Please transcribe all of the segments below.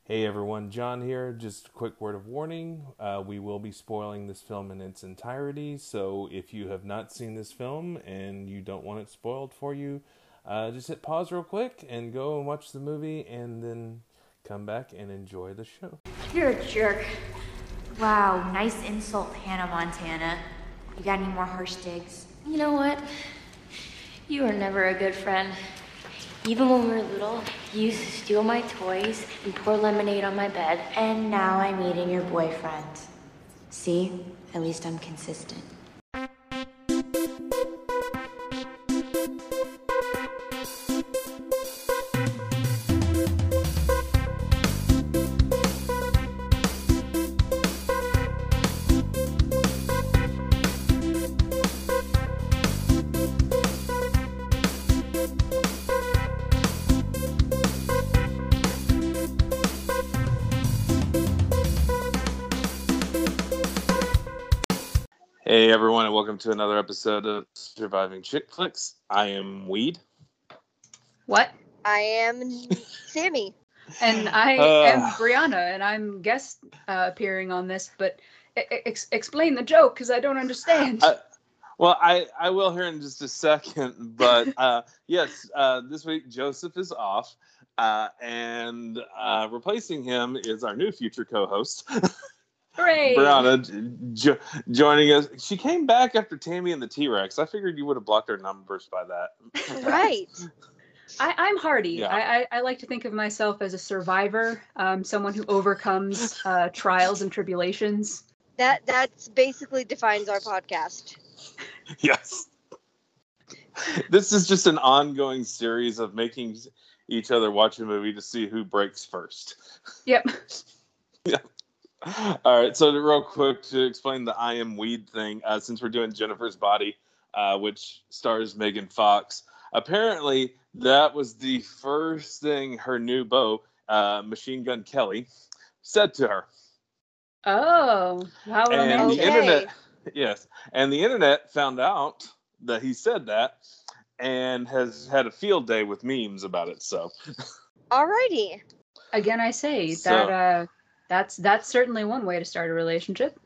Hey everyone, John here. Just a quick word of warning. We will be spoiling this film in its entirety, so if you have not seen this film and you don't want it spoiled for you, just hit pause real quick and go and watch the movie and then come back and enjoy the show. You're a jerk. Wow, nice insult, Hannah Montana. You got any more harsh digs? You know what? You were never a good friend. Even when we were little, you used to steal my toys and pour lemonade on my bed. And now I'm eating your boyfriend. See? At least I'm consistent. Hey everyone, and welcome to another episode of Surviving Chick Flicks. I am Weed. What? I am Sammy. And I am Brianna, and I'm guest appearing on this, but explain the joke, because I don't understand. I will here in just a second, but yes, this week Joseph is off, and replacing him is our new future co-host. Hooray! Brianna joining us. She came back after Tammy and the T-Rex. I figured you would have blocked her numbers by that. Right. I'm hardy. Yeah. I like to think of myself as a survivor, someone who overcomes trials and tribulations. That's basically defines our podcast. Yes. This is just an ongoing series of making each other watch a movie to see who breaks first. Yep. Yeah. All right, so real quick to explain the I Am Weed thing, since we're doing Jennifer's Body, which stars Megan Fox, apparently that was the first thing her new beau, Machine Gun Kelly, said to her. Oh, how romantic. And the internet, yes, and the internet found out that he said that and has had a field day with memes about it, so. Alrighty. Again, I say that... That's certainly one way to start a relationship.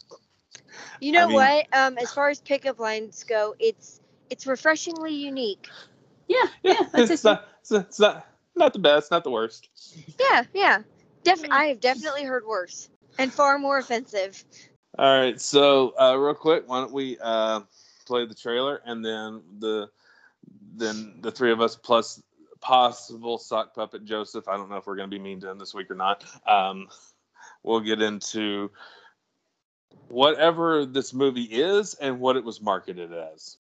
You know what? As far as pickup lines go, it's refreshingly unique. Yeah. It's not the best, not the worst. Yeah. I have definitely heard worse and far more offensive. All right, so real quick, why don't we play the trailer, and then the three of us plus possible sock puppet Joseph. I don't know if we're going to be mean to him this week or not. We'll get into whatever this movie is and what it was marketed as.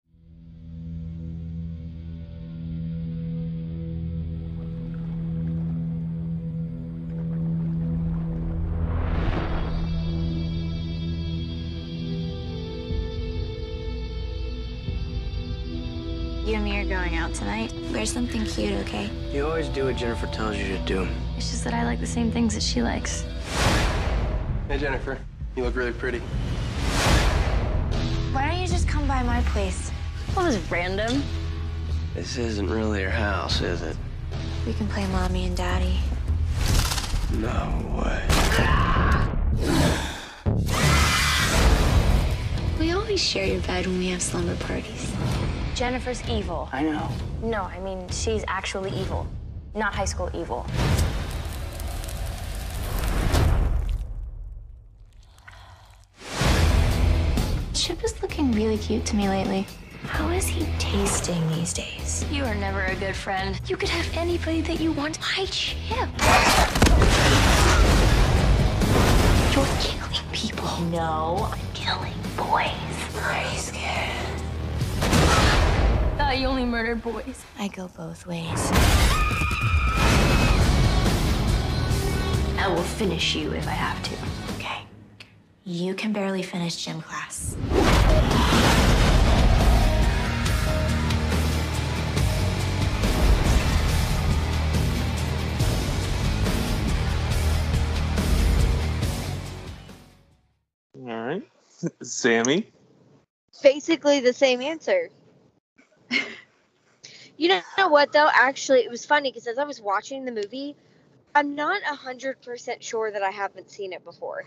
You and me are going out tonight. Wear something cute, okay? You always do what Jennifer tells you to do. It's just that I like the same things that she likes. Hey, Jennifer. You look really pretty. Why don't you just come by my place? Well, this is random. This isn't really your house, is it? We can play mommy and daddy. No way. We always share your bed when we have slumber parties. Jennifer's evil. I know. No, I mean, she's actually evil. Not high school evil. Chip is looking really cute to me lately. How is he tasting these days? You are never a good friend. You could have anybody that you want. Hi, Chip. You're killing people. No, I'm killing boys. Are you scared? Thought you only murdered boys. I go both ways. I will finish you if I have to. Okay. You can barely finish gym class. All right. Sammy? Basically the same answer. You know what, though? Actually, it was funny because as I was watching the movie, I'm not 100% sure that I haven't seen it before.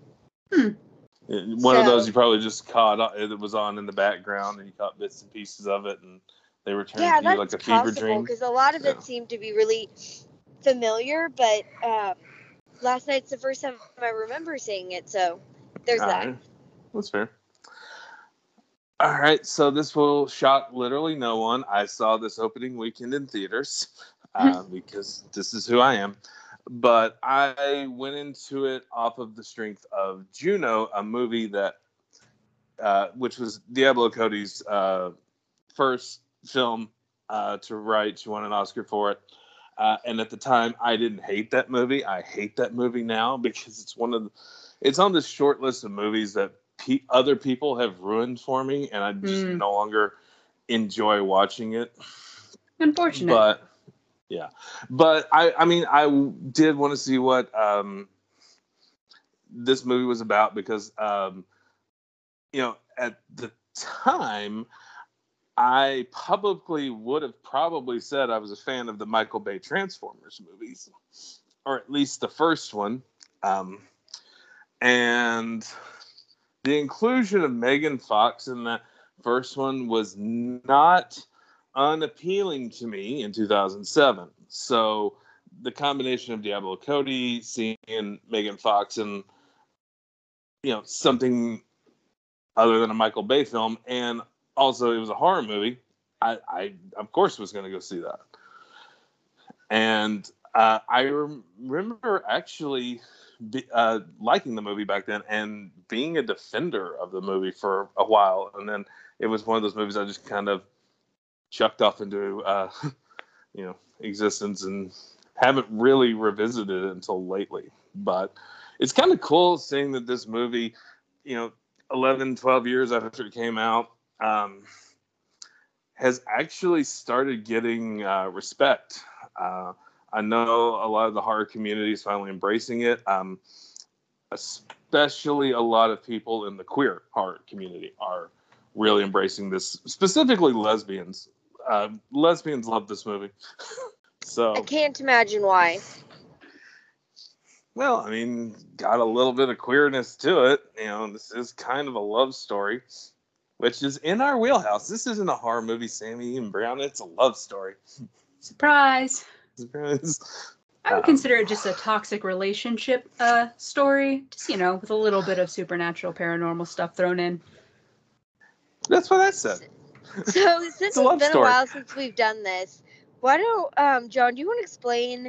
One of those you probably just caught. It was on in the background, and you caught bits and pieces of it, and they returned to you like a fever dream. Because a lot of it seemed to be really familiar, but last night's the first time I remember seeing it, so there's that. Right. That's fair. All right, so this will shock literally no one. I saw this opening weekend in theaters because this is who I am. But I went into it off of the strength of Juno, a movie that, which was Diablo Cody's first film to write. She won an Oscar for it. And at the time, I didn't hate that movie. I hate that movie now because it's on this short list of movies that other people have ruined for me, and I just no longer enjoy watching it. Unfortunate. But yeah, but I mean, I did want to see what this movie was about because you know, at the time, I publicly would have probably said I was a fan of the Michael Bay Transformers movies, or at least the first one, and the inclusion of Megan Fox in that first one was not unappealing to me in 2007. So the combination of Diablo Cody, seeing Megan Fox in, you know, something other than a Michael Bay film, and also it was a horror movie, I of course was going to go see that. And I remember actually liking the movie back then and being a defender of the movie for a while, and then it was one of those movies I just kind of chucked off into you know, existence and haven't really revisited it until lately. But it's kind of cool seeing that this movie, you know, 11, 12 years after it came out, has actually started getting respect. I know a lot of the horror community is finally embracing it, especially a lot of people in the queer horror community are really embracing this, specifically lesbians. Lesbians love this movie. So I can't imagine why. Well, I mean, got a little bit of queerness to it. You know, this is kind of a love story, which is in our wheelhouse. This isn't a horror movie, Sammy and Brown. It's a love story. Surprise. Surprise. I would consider it just a toxic relationship story, just, you know, with a little bit of supernatural, paranormal stuff thrown in. That's what I said. So since it's been a while since we've done this, why don't, John, do you want to explain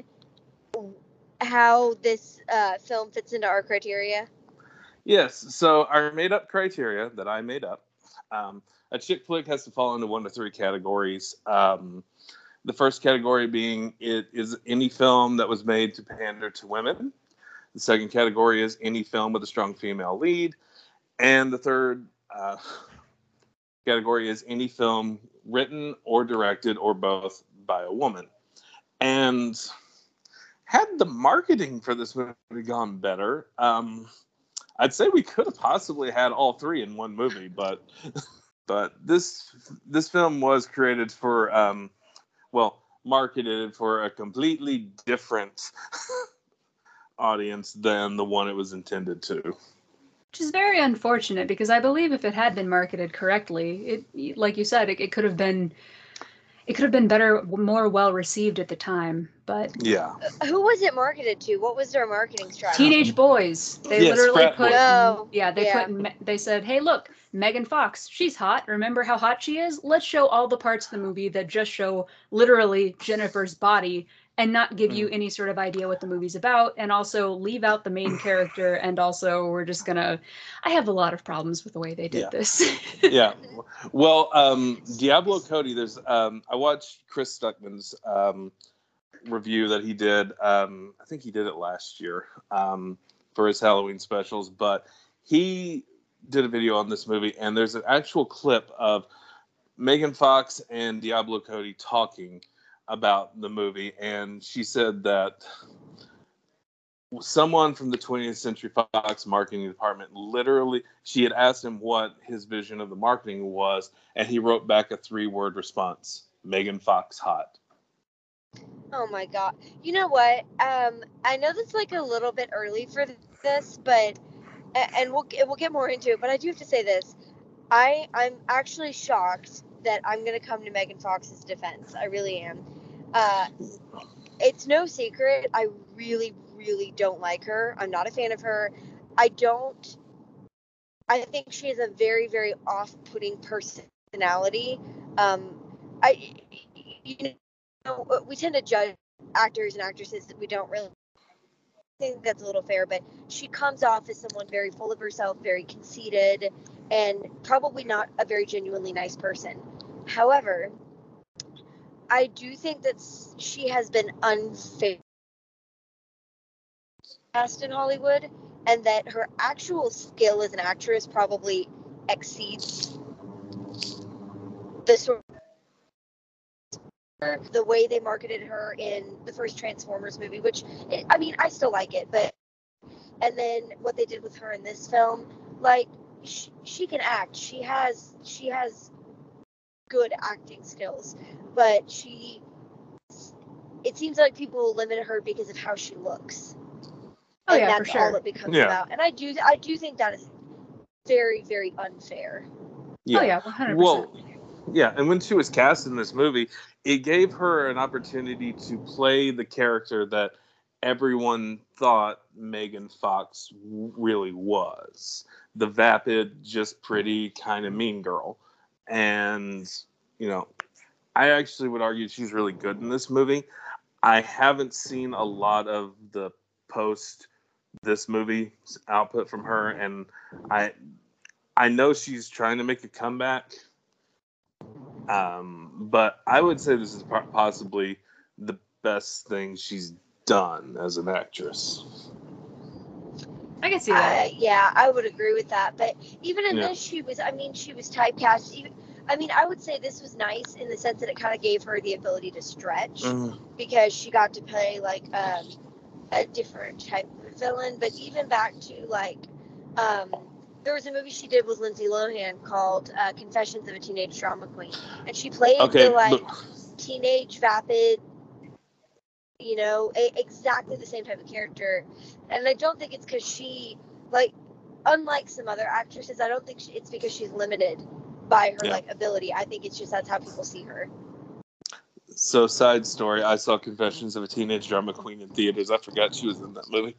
how this film fits into our criteria? Yes. So our made-up criteria that I made up, a chick flick has to fall into 1 to 3 categories. The first category being it is any film that was made to pander to women. The second category is any film with a strong female lead. And the third category is any film written or directed or both by a woman. And had the marketing for this movie gone better, I'd say we could have possibly had all 3 in one movie, but this film was created for marketed for a completely different audience than the one it was intended to. Which is very unfortunate because I believe if it had been marketed correctly, it, like you said, it could have been better, more well received at the time. But yeah, who was it marketed to? What was their marketing strategy? Teenage boys. They literally put boys. They said, "Hey, look, Megan Fox, she's hot. Remember how hot she is? Let's show all the parts of the movie that just show literally Jennifer's body and not give you any sort of idea what the movie's about, and also leave out the main character, and also we're just gonna..." I have a lot of problems with the way they did this. Yeah. Well, Diablo Cody, there's I watched Chris Stuckman's review that he did. I think he did it last year for his Halloween specials, but he did a video on this movie, and there's an actual clip of Megan Fox and Diablo Cody talking about the movie, and she said that someone from the 20th Century Fox marketing department, literally, she had asked him what his vision of the marketing was, and he wrote back a 3-word response: Megan Fox hot. Oh my god. You know what? I know that's like a little bit early for this, but and we'll get more into it. But I do have to say this. I'm actually shocked that I'm gonna come to Megan Fox's defense. I really am. It's no secret. I really, really don't like her. I'm not a fan of her. I don't. I think she has a very, very off-putting personality. I, you know, we tend to judge actors and actresses that we don't really think that's a little fair, but she comes off as someone very full of herself, very conceited, and probably not a very genuinely nice person. However, I do think that she has been unfair in Hollywood, and that her actual skill as an actress probably exceeds the sort of the way they marketed her in the first Transformers movie, which I mean, I still like it, but and then what they did with her in this film, like she can act. She has good acting skills, but it seems like people limit her because of how she looks. Oh, and yeah, that's for sure. all it becomes about. And I do think that is very, very unfair. Yeah. Oh yeah, 100%. Well, yeah, and when she was cast in this movie, it gave her an opportunity to play the character that everyone thought Megan Fox really was. The vapid, just pretty, kind of mean girl. And, you know, I actually would argue she's really good in this movie. I haven't seen a lot of the post this movie output from her, and I know she's trying to make a comeback, but I would say this is possibly the best thing she's done as an actress. I can see that. Yeah, I would agree with that. But even in this, she was typecast. I would say this was nice in the sense that it kind of gave her the ability to stretch because she got to play like a different type of villain. But even back to like, there was a movie she did with Lindsay Lohan called Confessions of a Teenage Drama Queen, and she played teenage vapid, exactly the same type of character. And I don't think it's because she, like, unlike some other actresses, I don't think it's because she's limited by her ability. I think it's just that's how people see her. So, side story, I saw Confessions of a Teenage Drama Queen in theaters. I forgot she was in that movie.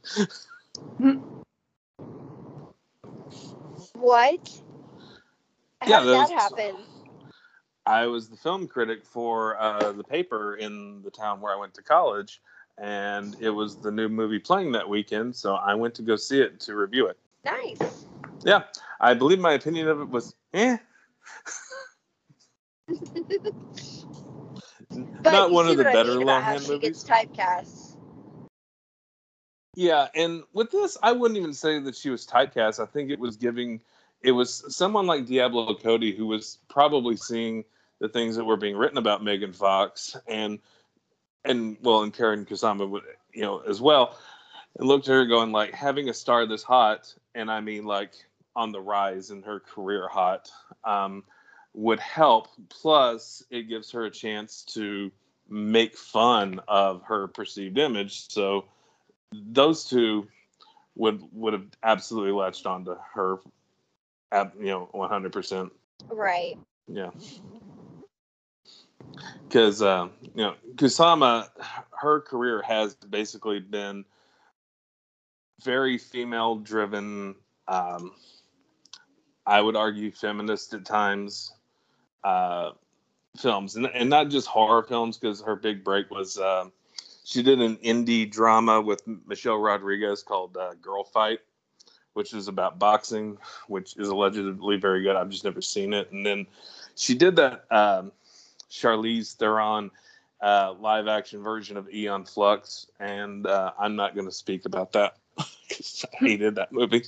What? How did that happen? I was the film critic for the paper in the town where I went to college, and it was the new movie playing that weekend, so I went to go see it to review it. Nice. Yeah, I believe my opinion of it was, But not one of the better Lohan movies. She gets typecast. Yeah, and with this, I wouldn't even say that she was typecast. I think it was someone like Diablo Cody who was probably seeing the things that were being written about Megan Fox and Karen Kusama, as well, and looked at her going like, having a star this hot, and I mean like on the rise in her career hot, would help. Plus, it gives her a chance to make fun of her perceived image. So those two would have absolutely latched onto her, 100%. Right. Yeah. Because Kusama, her career has basically been very female-driven. I would argue feminist at times. Films and not just horror films, because her big break was she did an indie drama with Michelle Rodriguez called Girl Fight, which is about boxing, which is allegedly very good. I've just never seen it. And then she did that Charlize Theron live action version of Aeon Flux, and I'm not going to speak about that because I hated that movie.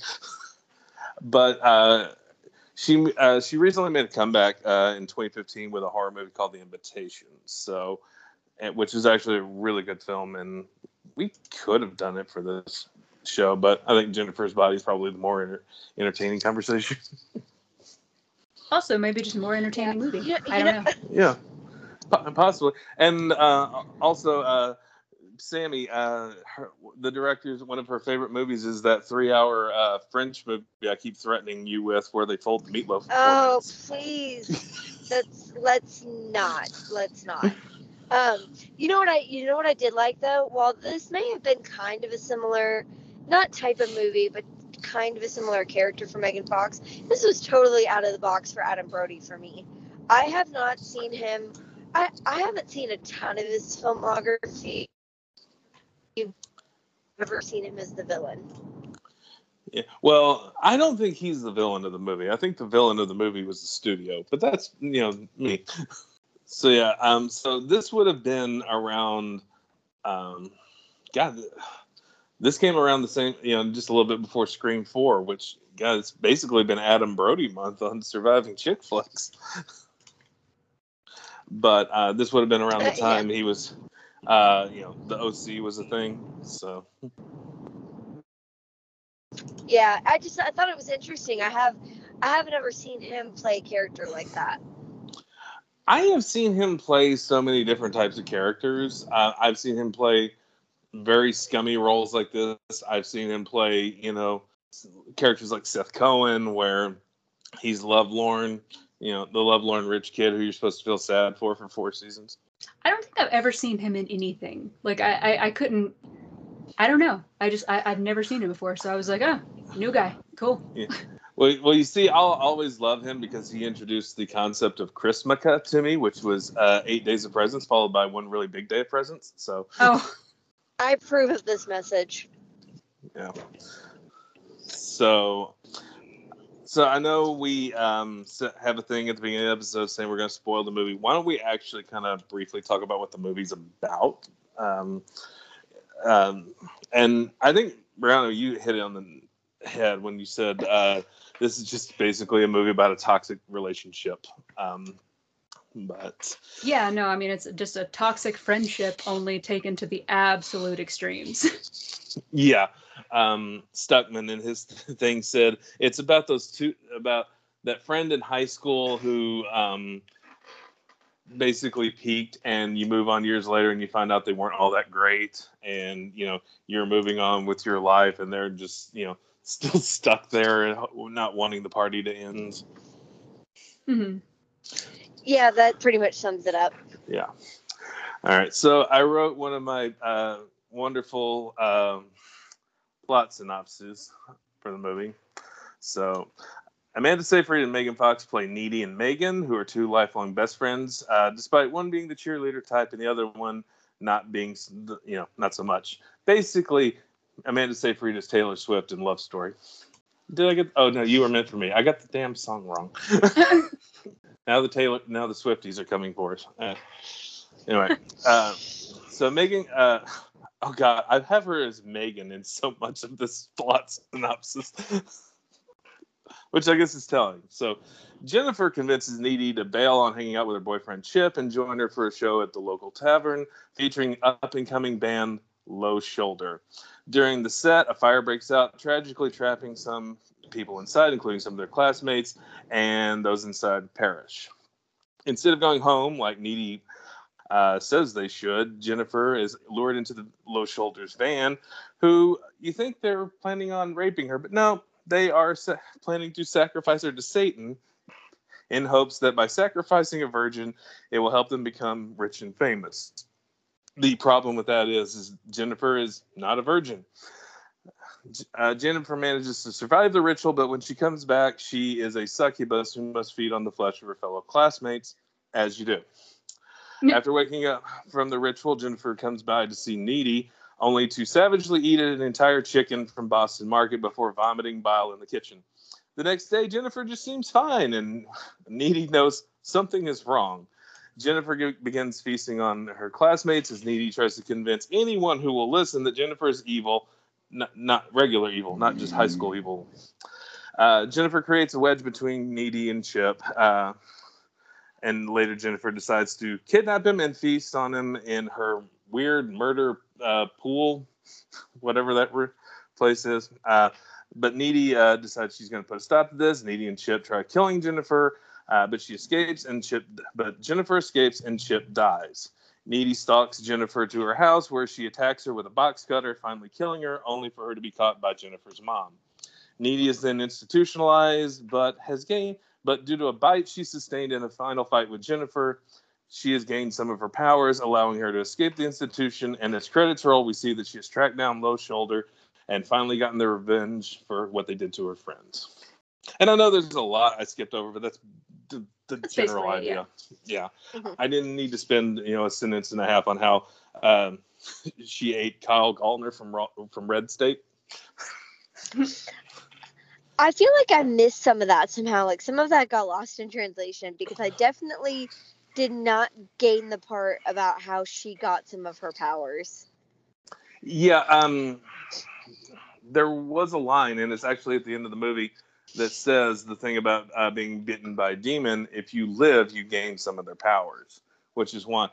But she recently made a comeback in 2015 with a horror movie called The Invitation, which is actually a really good film, and we could have done it for this show, but I think Jennifer's Body is probably the more entertaining conversation. Also, maybe just a more entertaining movie. I don't know. Yeah. Possibly. And also, Sammy, the director's one of her favorite movies is that 3-hour French movie I keep threatening you with, where they fold the meatloaf. Oh, please. Let's not. You know what I did like though? While this may have been kind of a similar, not type of movie, but kind of a similar character for Megan Fox, this was totally out of the box for Adam Brody for me. I have not seen him. I haven't seen a ton of his filmography. I've never seen him as the villain. Yeah. Well, I don't think he's the villain of the movie. I think the villain of the movie was the studio, but that's me. So yeah, so this would have been around, this came around the same, just a little bit before Scream 4, which, it's basically been Adam Brody month on surviving chick flicks. But this would have been around the time he was, the OC was a thing. So. Yeah, I thought it was interesting. I haven't ever seen him play a character like that. I have seen him play so many different types of characters. I've seen him play very scummy roles like this. I've seen him play, characters like Seth Cohen, where he's lovelorn, the lovelorn rich kid who you're supposed to feel sad for 4 seasons. I don't think I've ever seen him in anything. Like I couldn't. I don't know. I've never seen him before, so I was like, oh, new guy, cool. Yeah. Well, you see, I'll always love him because he introduced the concept of Christmaka to me, which was 8 days of presents followed by one really big day of presents. So. Oh. I approve of this message. Yeah. So I know we have a thing at the beginning of the episode saying we're going to spoil the movie. Why don't we actually kind of briefly talk about what the movie's about? And I think, Brianna, you hit it on the head when you said this is just basically a movie about a toxic relationship. But yeah, no, I mean, it's just a toxic friendship only taken to the absolute extremes. Yeah. Stuckman in his thing said it's about about that friend in high school who basically peaked, and you move on years later and you find out they weren't all that great, and you're moving on with your life and they're just still stuck there and not wanting the party to end. Mm-hmm. Yeah, that pretty much sums it up. Yeah. All right, so I wrote one of my wonderful plot synopses for the movie. So Amanda Seyfried and Megan Fox play Needy and Megan, who are 2 lifelong best friends, despite one being the cheerleader type and the other one not being, not so much. Basically, Amanda Seyfried is Taylor Swift in Love Story. Did I get? Oh no, You Were Meant for Me. I got the damn song wrong. Now the Swifties are coming for us. Anyway, so Megan. Oh God, I have her as Megan in so much of this plot synopsis. Which I guess is telling. So Jennifer convinces Needy to bail on hanging out with her boyfriend Chip and join her for a show at the local tavern featuring up-and-coming band Low Shoulder. During the set, a fire breaks out, tragically trapping some people inside, including some of their classmates, and those inside perish. Instead of going home like Needy says they should, Jennifer is lured into the Low Shoulder's van, who you think they're planning on raping her, but no. They are planning to sacrifice her to Satan in hopes that by sacrificing a virgin, it will help them become rich and famous. The problem with that is Jennifer is not a virgin. Jennifer manages to survive the ritual, but when she comes back, she is a succubus who must feed on the flesh of her fellow classmates, as you do. After waking up from the ritual, Jennifer comes by to see Needy, only to savagely eat an entire chicken from Boston Market before vomiting bile in the kitchen. The next day, Jennifer just seems fine, and Needy knows something is wrong. Jennifer begins feasting on her classmates as Needy tries to convince anyone who will listen that Jennifer is evil, not regular evil, not just high school evil. Jennifer creates a wedge between Needy and Chip, and later Jennifer decides to kidnap him and feast on him in her weird murder pool, whatever that place is. But Needy decides she's going to put a stop to this. Needy and Chip try killing Jennifer, But Jennifer escapes and Chip dies. Needy stalks Jennifer to her house, where she attacks her with a box cutter, finally killing her, only for her to be caught by Jennifer's mom. Needy is then institutionalized, but due to a bite she sustained in a final fight with Jennifer, she has gained some of her powers, allowing her to escape the institution. And as credits roll, we see that she has tracked down Low Shoulder and finally gotten their revenge for what they did to her friends. And I know there's a lot I skipped over, but that's the general idea. Yeah. Mm-hmm. I didn't need to spend a sentence and a half on how she ate Kyle Gallner from Red State. I feel like I missed some of that somehow. Like some of that got lost in translation because I definitely did not gain the part about how she got some of her powers. Yeah, there was a line, and it's actually at the end of the movie, that says the thing about being bitten by a demon. If you live, you gain some of their powers, which is why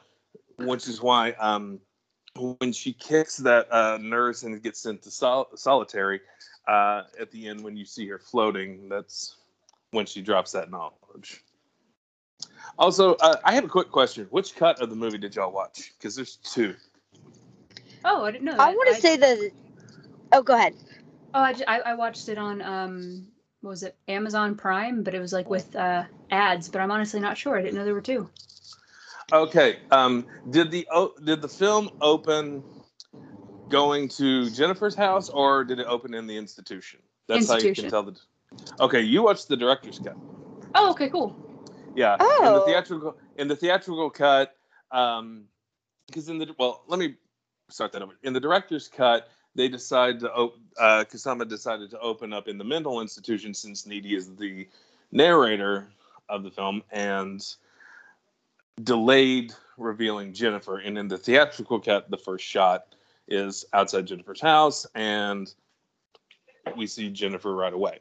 when she kicks that nurse and gets sent to solitary, at the end when you see her floating, that's when she drops that knowledge. Also, I have a quick question. Which cut of the movie did y'all watch? Because there's two. Oh, I didn't know that. I want to say that... Oh, go ahead. Oh, I watched it on, what was it, Amazon Prime? But it was like with ads, but I'm honestly not sure. I didn't know there were two. Okay. Did the film open going to Jennifer's house, or did it open in the institution? That's how you can tell Okay, you watched the director's cut. Oh, okay, cool. Yeah. Oh. In the theatrical cut, because let me start that over. In the director's cut, they decided to Kusama decided to open up in the mental institution, since Needy is the narrator of the film, and delayed revealing Jennifer. And in the theatrical cut, the first shot is outside Jennifer's house, and we see Jennifer right away.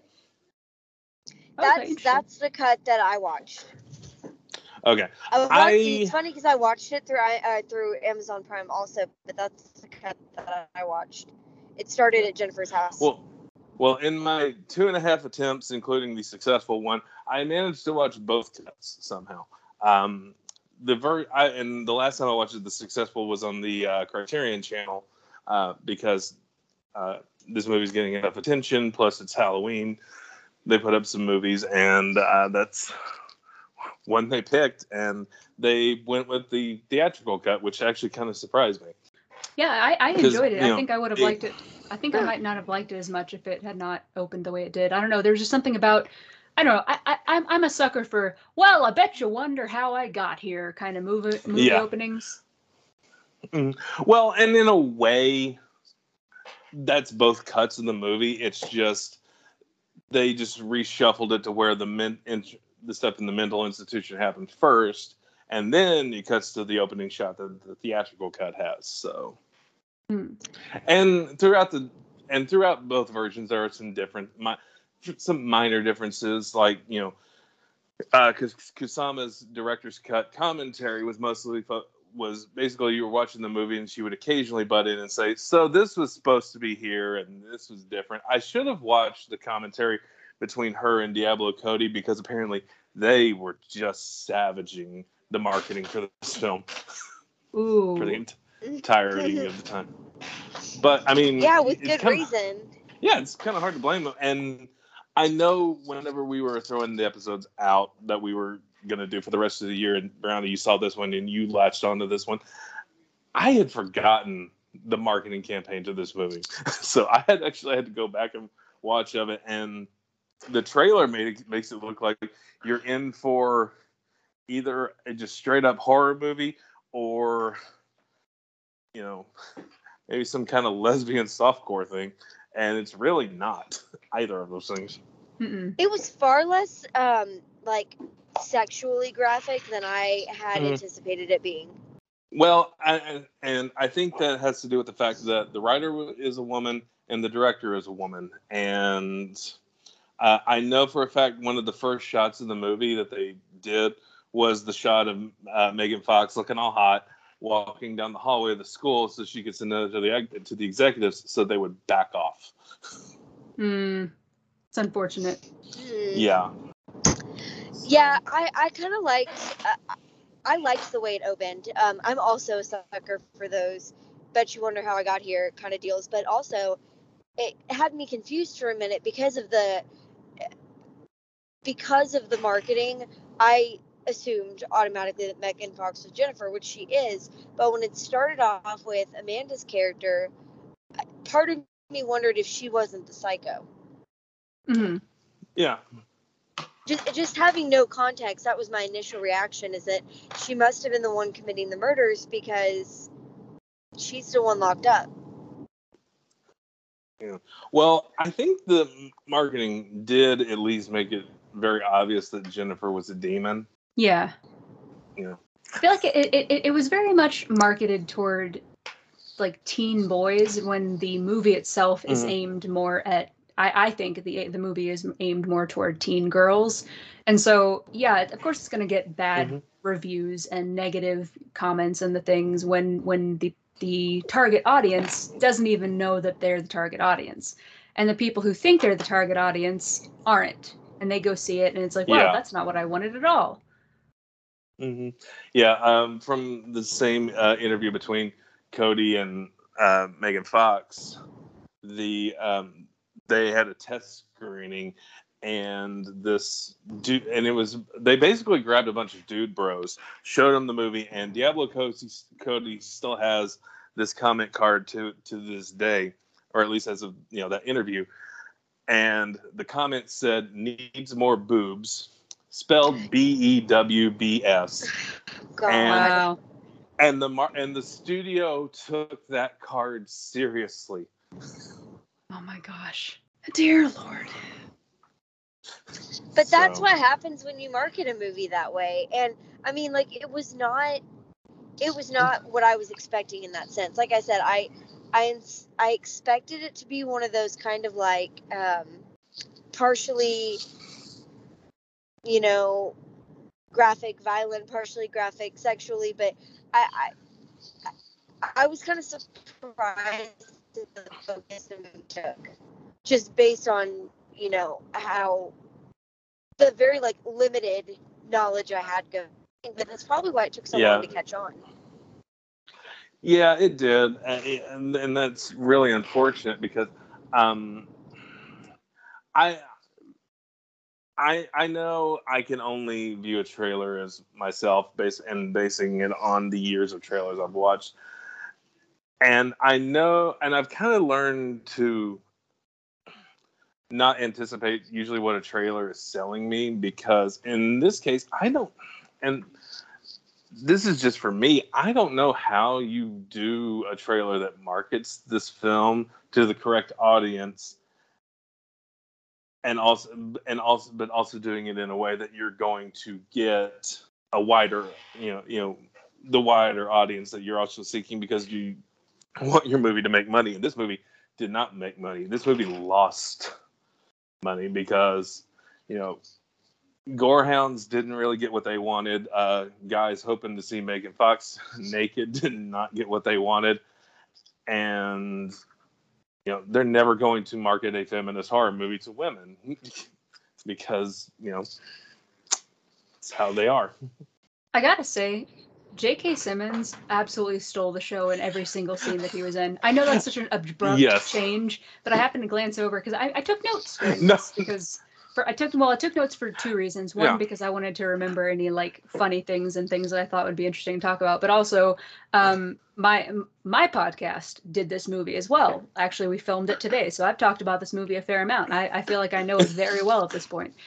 That's the cut that I watched. Okay. It's funny because I watched it through Amazon Prime also, but that's the cut that I watched. It started at Jennifer's house. Well, in my 2.5 attempts, including the successful one, I managed to watch both cuts somehow. And the last time I watched it, the successful was on the Criterion channel, because this movie's getting enough attention. Plus, it's Halloween. They put up some movies, and that's one they picked, and they went with the theatrical cut, which actually kind of surprised me. Yeah, I enjoyed it. I think I would have liked it. I think I might not have liked it as much if it had not opened the way it did. I don't know. There's just something about, I don't know. I'm a sucker for, well, I bet you wonder how I got here kind of movie openings. Well, and in a way, that's both cuts of the movie. It's just they just reshuffled it to where the stuff in the mental institution happened first, and then it cuts to the opening shot that the theatrical cut has. So, and throughout both versions, there are some minor differences, like because Kusama's director's cut commentary was basically you were watching the movie and she would occasionally butt in and say, so this was supposed to be here and this was different. I should have watched the commentary between her and Diablo Cody, because apparently they were just savaging the marketing for this film. Ooh. For the entirety of the time. But I mean, with good reason. Yeah, it's kind of hard to blame them. And I know whenever we were throwing the episodes out that we were going to do for the rest of the year, and Brownie, you saw this one and you latched onto this one, I had forgotten the marketing campaign to this movie. So I had to go back and watch of it, and the trailer makes it look like you're in for either a just straight up horror movie or maybe some kind of lesbian softcore thing, and it's really not either of those things. Mm-mm. It was far less sexually graphic than I had anticipated it being. Well, I think that has to do with the fact that the writer is a woman and the director is a woman, and I know for a fact one of the first shots of the movie that they did was the shot of Megan Fox looking all hot, walking down the hallway of the school so she could send it to the executives so they would back off. It's unfortunate. Yeah. Yeah, I kind of liked. I liked the way it opened. I'm also a sucker for those bet you wonder how I got here kind of deals, but also it had me confused for a minute because of the marketing. I assumed automatically that Megan Fox was Jennifer, which she is, but when it started off with Amanda's character, part of me wondered if she wasn't the psycho. Mm-hmm. Yeah. Just having no context, that was my initial reaction, is that she must have been the one committing the murders because she's the one locked up. Yeah. Well, I think the marketing did at least make it very obvious that Jennifer was a demon. Yeah. Yeah. I feel like it was very much marketed toward like teen boys when the movie itself is aimed more at, I think the movie is aimed more toward teen girls. And so, yeah, of course it's going to get bad reviews and negative comments and the things when the target audience doesn't even know that they're the target audience. And the people who think they're the target audience aren't. And they go see it and it's like, well, that's not what I wanted at all. Mm-hmm. Yeah, from the same interview between Cody and Megan Fox, they had a test screening, and this dude, and they basically grabbed a bunch of dude bros, showed them the movie, and Diablo Cody still has this comment card to this day, or at least as of that interview, and the comment said needs more boobs. Spelled BEWBS. God. And the studio took that card seriously. Oh my gosh. Dear Lord. But that's what happens when you market a movie that way. And I mean, like, it was not what I was expecting in that sense. Like I said, I expected it to be one of those kind of like partially, graphic, violent, partially graphic, sexually, but I was kind of surprised at the focus the movie took, just based on how the very like limited knowledge I had going. But that's probably why it took so long to catch on. Yeah, it did, and that's really unfortunate because I know I can only view a trailer as myself, basing it on the years of trailers I've watched. And I know, and I've kind of learned to not anticipate usually what a trailer is selling me, because in this case, I don't, and this is just for me, I don't know how you do a trailer that markets this film to the correct audience, but also doing it in a way that you're going to get a wider, the wider audience that you're also seeking, because you want your movie to make money. And this movie did not make money. This movie lost money because, Gorehounds didn't really get what they wanted. Guys hoping to see Megan Fox naked did not get what they wanted. And they're never going to market a feminist horror movie to women because, it's how they are. I gotta say, J.K. Simmons absolutely stole the show in every single scene that he was in. I know that's such an abrupt change, but I happened to glance over because I took notes during this because I took notes for two reasons. One, because I wanted to remember any like funny things and things that I thought would be interesting to talk about, but also my podcast did this movie as well. Actually, we filmed it today, so I've talked about this movie a fair amount. I feel like I know it very well at this point.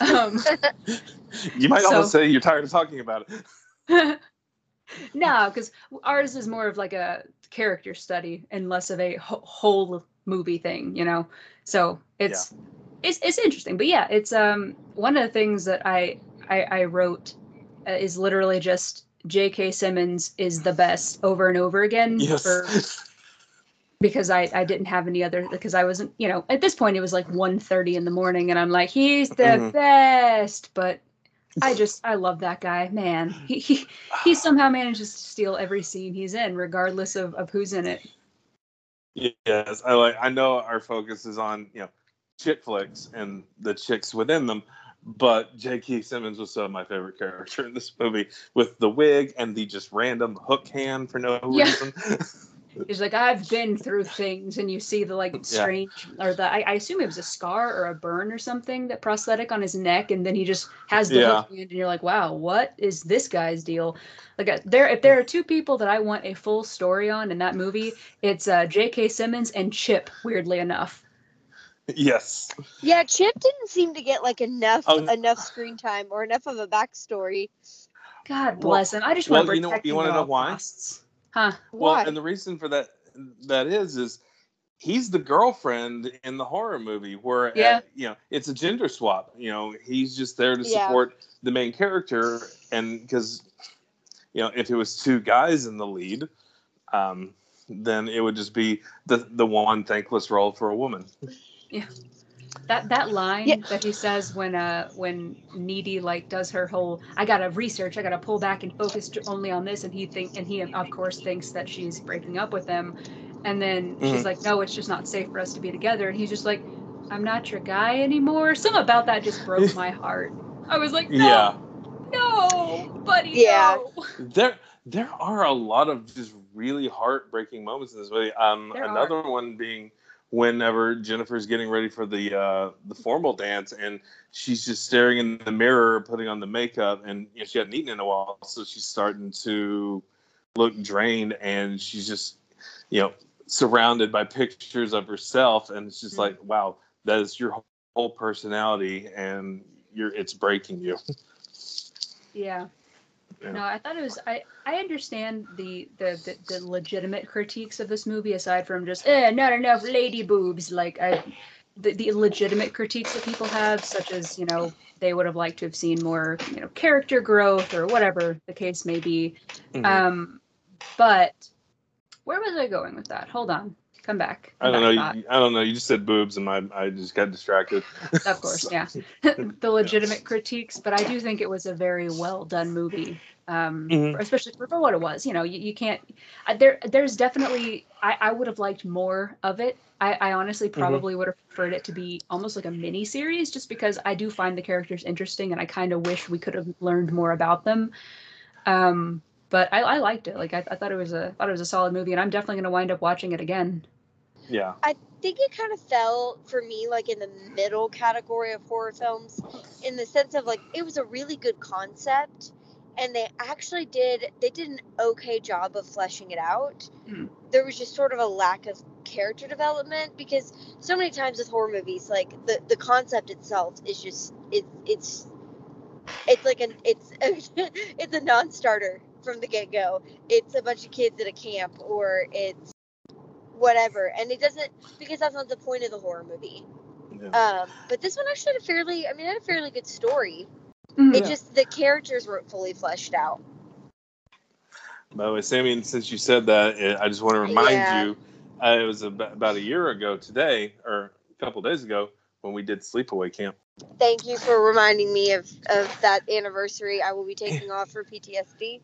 You might almost say you're tired of talking about it. No, because ours is more of like a character study and less of a whole movie thing, So it's interesting, but yeah, it's one of the things that I wrote is literally just J.K. Simmons is the best over and over again. Yes. Because I didn't have any other, because I wasn't, at this point it was like 1:30 in the morning and I'm like, he's the best, but I love that guy, man. He somehow manages to steal every scene he's in, regardless of who's in it. Yes, I know our focus is on chick flicks and the chicks within them, But J.K. Simmons was my favorite character in this movie, with the wig and the just random hook hand for no reason. He's like, I've been through things, and you see the like strange, or the I assume it was a scar or a burn or something, that prosthetic on his neck, and then he just has the hook hand, and you're like, wow, what is this guy's deal? Like, if there are two people that I want a full story on in that movie, it's J.K. Simmons and Chip. Weirdly enough. Yes. Yeah, Chip didn't seem to get like enough screen time or enough of a backstory. God bless him. I just want to protect him. You want to know why? Costs. Huh? Well, and the reason for that is he's the girlfriend in the horror movie, where it's a gender swap. He's just there to support the main character, and because if it was two guys in the lead, then it would just be the one thankless role for a woman. Yeah. That line that he says when Needy like does her whole, I gotta pull back and focus only on this, and he of course thinks that she's breaking up with him, and then she's like, no, it's just not safe for us to be together, and he's just like, I'm not your guy anymore. Something about that just broke my heart. I was like, no, buddy, no. There are a lot of just really heartbreaking moments in this movie. Another one being whenever Jennifer's getting ready for the formal dance, and she's just staring in the mirror, putting on the makeup, and she hadn't eaten in a while, so she's starting to look drained, and she's just surrounded by pictures of herself, and it's just like, wow, that is your whole personality, and it's breaking you. Yeah. No, I thought it was. I understand the legitimate critiques of this movie, aside from just not enough lady boobs. Like the legitimate critiques that people have, such as they would have liked to have seen more character growth or whatever the case may be. But where was I going with that? Hold on, come back. I don't know. You just said boobs, and I just got distracted. Of course, yeah. The legitimate critiques, but I do think it was a very well done movie. Especially for what it was. You can't. There's definitely. I would have liked more of it. I honestly probably would have preferred it to be almost like a mini series, just because I do find the characters interesting, and I kind of wish we could have learned more about them. But I liked it. Like I thought it was a solid movie, and I'm definitely going to wind up watching it again. Yeah. I think it kind of fell for me like in the middle category of horror films, in the sense of like it was a really good concept, and they actually did an okay job of fleshing it out. There was just sort of a lack of character development, because so many times with horror movies, like the concept itself is just it's a non-starter from the get-go. It's a bunch of kids at a camp, or it's whatever, and it doesn't, because that's not the point of the horror movie. But this one actually had a fairly good story. It just, the characters weren't fully fleshed out. By the way, Sammy, since you said that, I just want to remind you, it was about a year ago today, or a couple days ago, when we did Sleepaway Camp. Thank you for reminding me of that anniversary. I will be taking off for PTSD.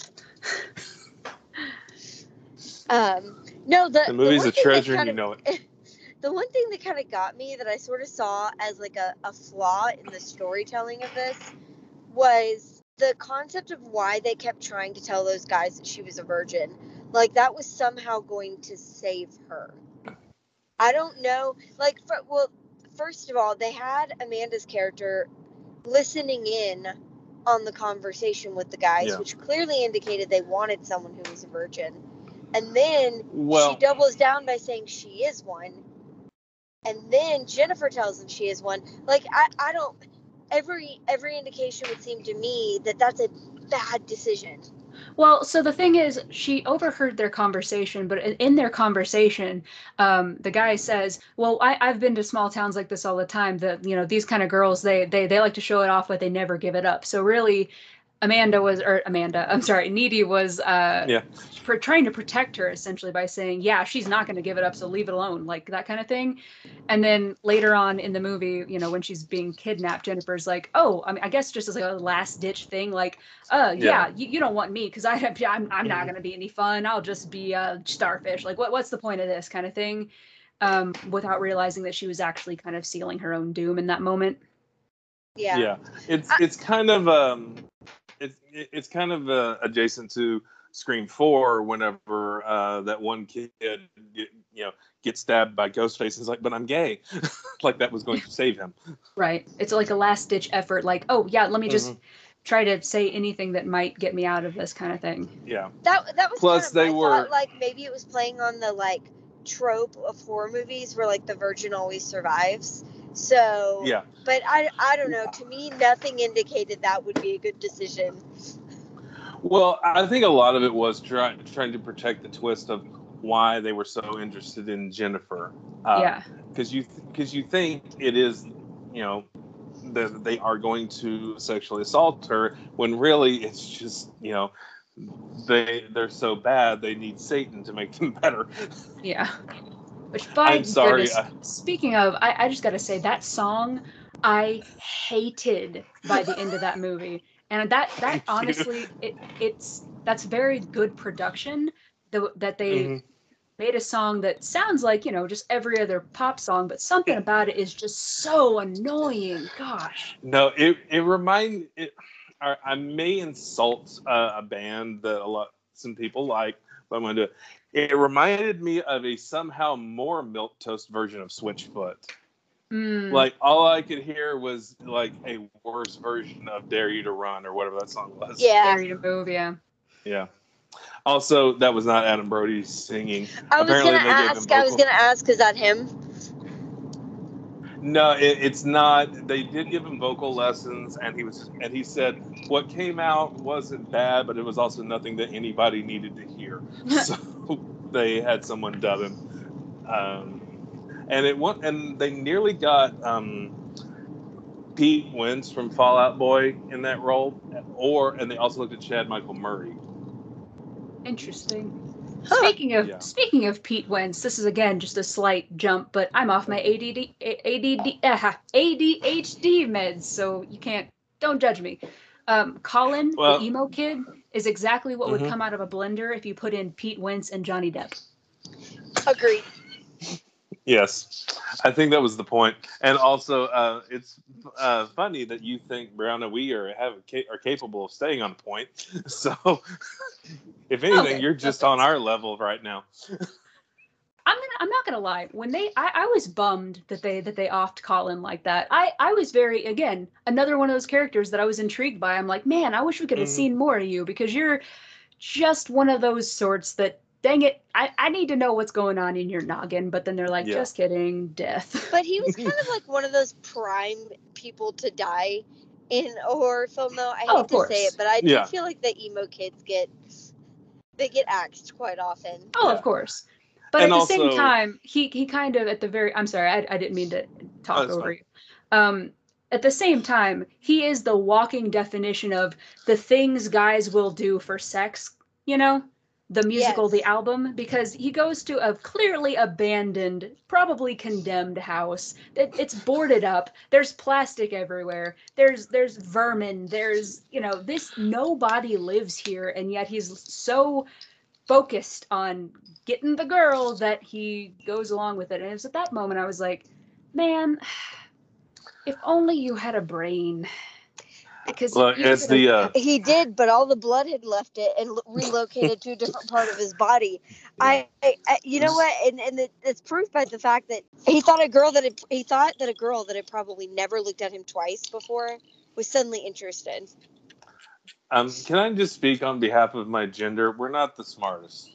No, the movie's a treasure, and you know it. The one thing that kind of got me, that I sort of saw as like a flaw in the storytelling of this, was the concept of why they kept trying to tell those guys that she was a virgin. Like, that was somehow going to save her. I don't know. Like, first of all, they had Amanda's character listening in on the conversation with the guys, which clearly indicated they wanted someone who was a virgin. And then she doubles down by saying she is one. And then Jennifer tells them she is one. Like, I don't... Every indication would seem to me that that's a bad decision. Well, so the thing is, she overheard their conversation, but in their conversation, the guy says, well, I've been to small towns like this all the time. That, these kind of girls, they like to show it off, but they never give it up. So really, Needy was trying to protect her, essentially, by saying, yeah, she's not going to give it up, so leave it alone, like that kind of thing. And then later on in the movie, when she's being kidnapped, Jennifer's like, oh, I guess just as like a last ditch thing, like, you don't want me because I'm not going to be any fun. I'll just be a starfish. Like, what's the point of this kind of thing? Without realizing that she was actually kind of sealing her own doom in that moment. Yeah. It's kind of it's kind of adjacent to Scream 4 whenever that one kid gets stabbed by Ghostface and is like, but I'm gay. Like that was going to save him. Right. It's like a last ditch effort. Like, oh yeah, let me just try to say anything that might get me out of this kind of thing. Yeah. That was Plus kind of my thought. Like maybe it was playing on the like trope of horror movies where like the virgin always survives. So yeah. But I don't know. To me, nothing indicated that would be a good decision. Well, I think a lot of it was trying to protect the twist of why they were so interested in Jennifer. Because you think it is, that they are going to sexually assault her when really it's just, they're so bad they need Satan to make them better. Yeah. Which, by I'm sorry. Goodness, speaking of, I just got to say that song I hated by the end of that movie. And that honestly, that's very good production. That they made a song that sounds like just every other pop song, but something about it is just so annoying. Gosh. No, I may insult a band that some people like, but I'm going to do it. It reminded me of a somehow more milquetoast version of Switchfoot. Like all I could hear was like a worse version of Dare You to Run or whatever that song was. Yeah. Dare You to Move, yeah. Yeah. Also, that was not Adam Brody singing. I was going to ask, is that him? No, it's not. They did give him vocal lessons, and he said what came out wasn't bad, but it was also nothing that anybody needed to hear. So they had someone dub him, and they nearly got Pete Wentz from Fall Out Boy in that role, and they also looked at Chad Michael Murray. Interesting. Speaking of Pete Wentz, this is again just a slight jump, but I'm off my ADHD meds, so don't judge me. Colin, the emo kid, is exactly what would come out of a blender if you put in Pete Wentz and Johnny Depp. Agreed. Yes, I think that was the point. And also, it's funny that you think Brown and we are capable of staying on point. So, if anything, you're just on our level right now. I'm not gonna lie. When I was bummed that they offed Colin like that. I was very, again, another one of those characters that I was intrigued by. I'm like, man, I wish we could have seen more of you, because you're just one of those sorts that, dang it, I need to know what's going on in your noggin. But then they're like, just kidding, death. But he was kind of like one of those prime people to die in a horror film, though. I hate to say it, but I do feel like the emo kids get axed quite often. Oh, of course. But at the same time, he kind of at the very, I'm sorry, I didn't mean to talk over you. At the same time, he is the walking definition of the things guys will do for sex, the musical, the album, because he goes to a clearly abandoned, probably condemned house. It's boarded up. There's plastic everywhere. There's vermin. There's, nobody lives here. And yet he's so focused on getting the girl that he goes along with it. And it was at that moment I was like, man, if only you had a brain. Because he did, but all the blood had left it and relocated to a different part of his body. I you know what? And it's proof by the fact that he thought that a girl that had probably never looked at him twice before was suddenly interested. Can I just speak on behalf of my gender? We're not the smartest.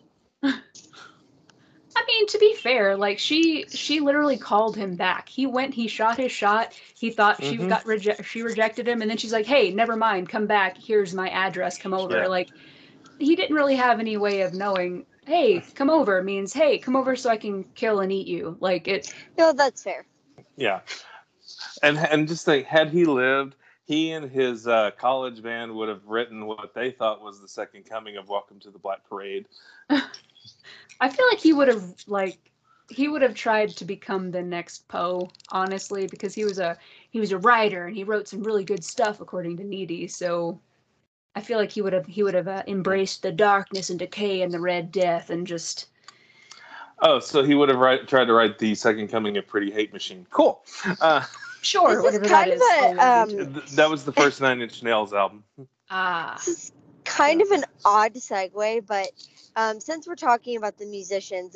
I mean, to be fair, like she literally called him back. He shot his shot. He thought she rejected him, and then she's like, "Hey, never mind, come back. Here's my address. Come over." Yeah. Like, he didn't really have any way of knowing. Hey, come over means hey, come over so I can kill and eat you. Like it. No, that's fair. Yeah, and just think, had he lived, he and his college band would have written what they thought was the second coming of Welcome to the Black Parade. I feel like he would have tried to become the next Poe, honestly, because he was a writer and he wrote some really good stuff according to Needy. So I feel like he would have embraced the darkness and decay and the Red Death and just. Oh, so he would have tried to write the second coming of Pretty Hate Machine. Cool. Sure, This is whatever kind that of is. I'll leave it. That was the first Nine Inch Nails album. Ah, This is kind of an odd segue, but since we're talking about the musicians,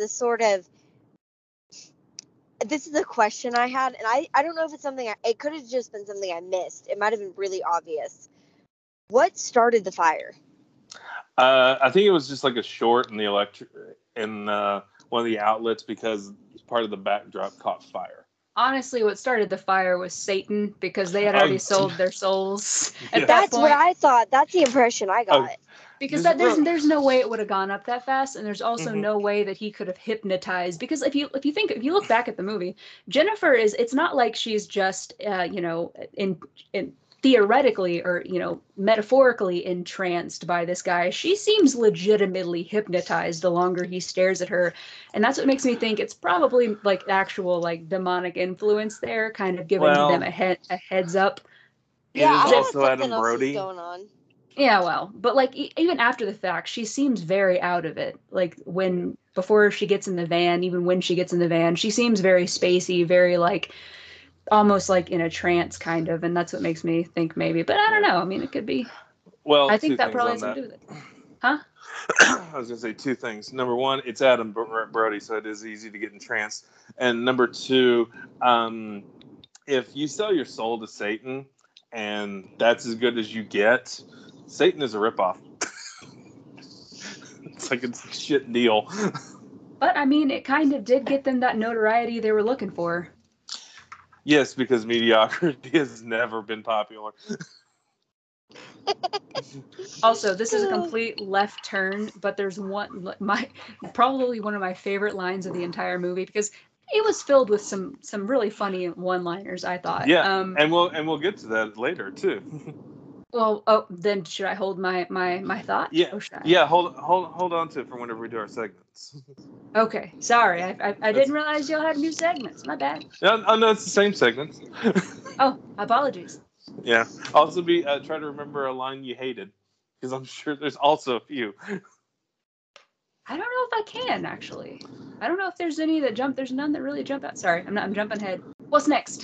this is a question I had, and I don't know if it's something it could have just been something I missed. It might have been really obvious. What started the fire? I think it was just like a short in the one of the outlets because part of the backdrop caught fire. honestly, what started the fire was Satan because they had already sold their souls at that That's point. what I thought. That's the impression I got. Because there's no way it would have gone up that fast, and there's also no way that he could have hypnotized. Because if you look back at the movie, Jennifer it's not like she's just in theoretically or metaphorically entranced by this guy. She seems legitimately hypnotized the longer he stares at her, and that's what makes me think it's probably like actual like demonic influence there, kind of giving them a heads up. Yeah, I also thought something Adam else Brody. was going on. Yeah, well, but like even after the fact, she seems very out of it. Like before she gets in the van, even when she gets in the van, she seems very spacey, very like almost like in a trance kind of, and that's what makes me think maybe. But I don't know. I mean, it could be. Well, I think that things probably on has something that. to do with it. Huh? I was going to say two things. Number one, it's Adam Brody, so it is easy to get entranced. And number two, if you sell your soul to Satan and that's as good as you get, Satan is a ripoff. It's like it's a shit deal. But I mean, it kind of did get them that notoriety they were looking for. Yes, because mediocrity has never been popular. Also, this is a complete left turn, but there's probably one of my favorite lines of the entire movie because it was filled with some really funny one-liners, I thought. Yeah, and we'll get to that later too. Well, then should I hold my thought? Yeah, Or should I? yeah. Hold on to it for whenever we do our segments. Okay, sorry, I didn't realize y'all had new segments. My bad. No, it's the same segments. Oh, apologies. Yeah. Also, try to remember a line you hated, because I'm sure there's also a few. I don't know if I can actually. I don't know if there's any that jump. There's none that really jump out. Sorry, I'm jumping ahead. What's next?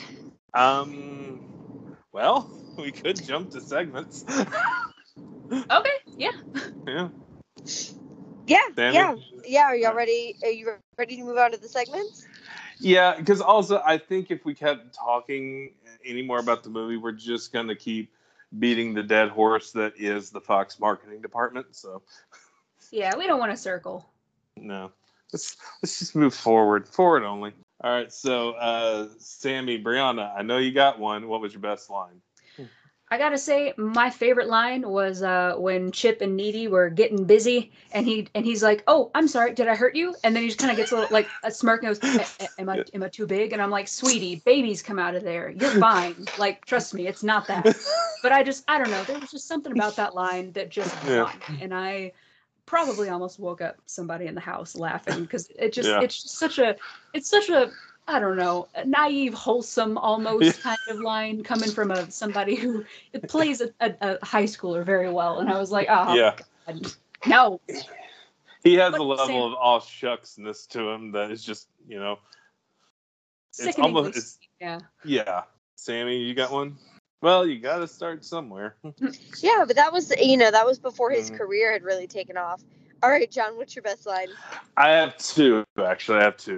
Well, we could jump to segments. Okay. Yeah. Yeah. Yeah, Sammy? yeah. Are y'all ready? Are you ready to move on to the segments? Yeah, because also I think if we kept talking any more about the movie, we're just gonna keep beating the dead horse that is the Fox marketing department. So. Yeah, we don't want to circle. No. Let's just move forward only. All right, so Sammy, Brianna, I know you got one. What was your best line? I gotta say, my favorite line was when Chip and Needy were getting busy, and he's like, "Oh, I'm sorry, did I hurt you?" And then he just kind of gets a little like a smirk and goes, "Am I too big?" And I'm like, "Sweetie, babies come out of there. You're fine. Like, trust me, it's not that." But I don't know. There was just something about that line that just got me, and I probably almost woke up somebody in the house laughing because it's just such a I don't know, a naive, wholesome, almost kind of line coming from somebody who plays a high schooler very well. And I was like, God, no. He has a level of all shucksness to him that is just, it's almost, yeah. Sammy, you got one? Well, you got to start somewhere. Yeah, but that was before his career had really taken off. All right, John, what's your best line? I have two, actually.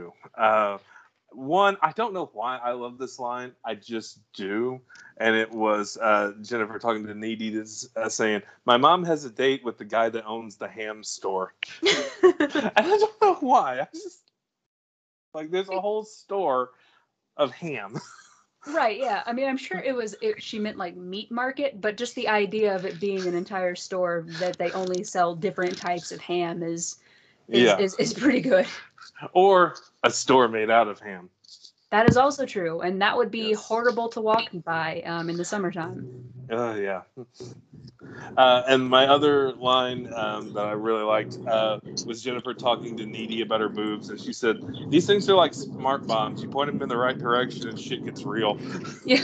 One, I don't know why I love this line. I just do. And it was Jennifer talking to Needy saying, "My mom has a date with the guy that owns the ham store." And I don't know why. I just, like, there's a whole store of ham. Right, yeah. I mean, I'm sure she meant like meat market, but just the idea of it being an entire store that they only sell different types of ham is pretty good. Or a store made out of ham. That is also true, and that would be horrible to walk by in the summertime. Yeah. And my other line that I really liked was Jennifer talking to Needy about her boobs, and she said, "These things are like smart bombs. You point them in the right direction, and shit gets real." Yeah.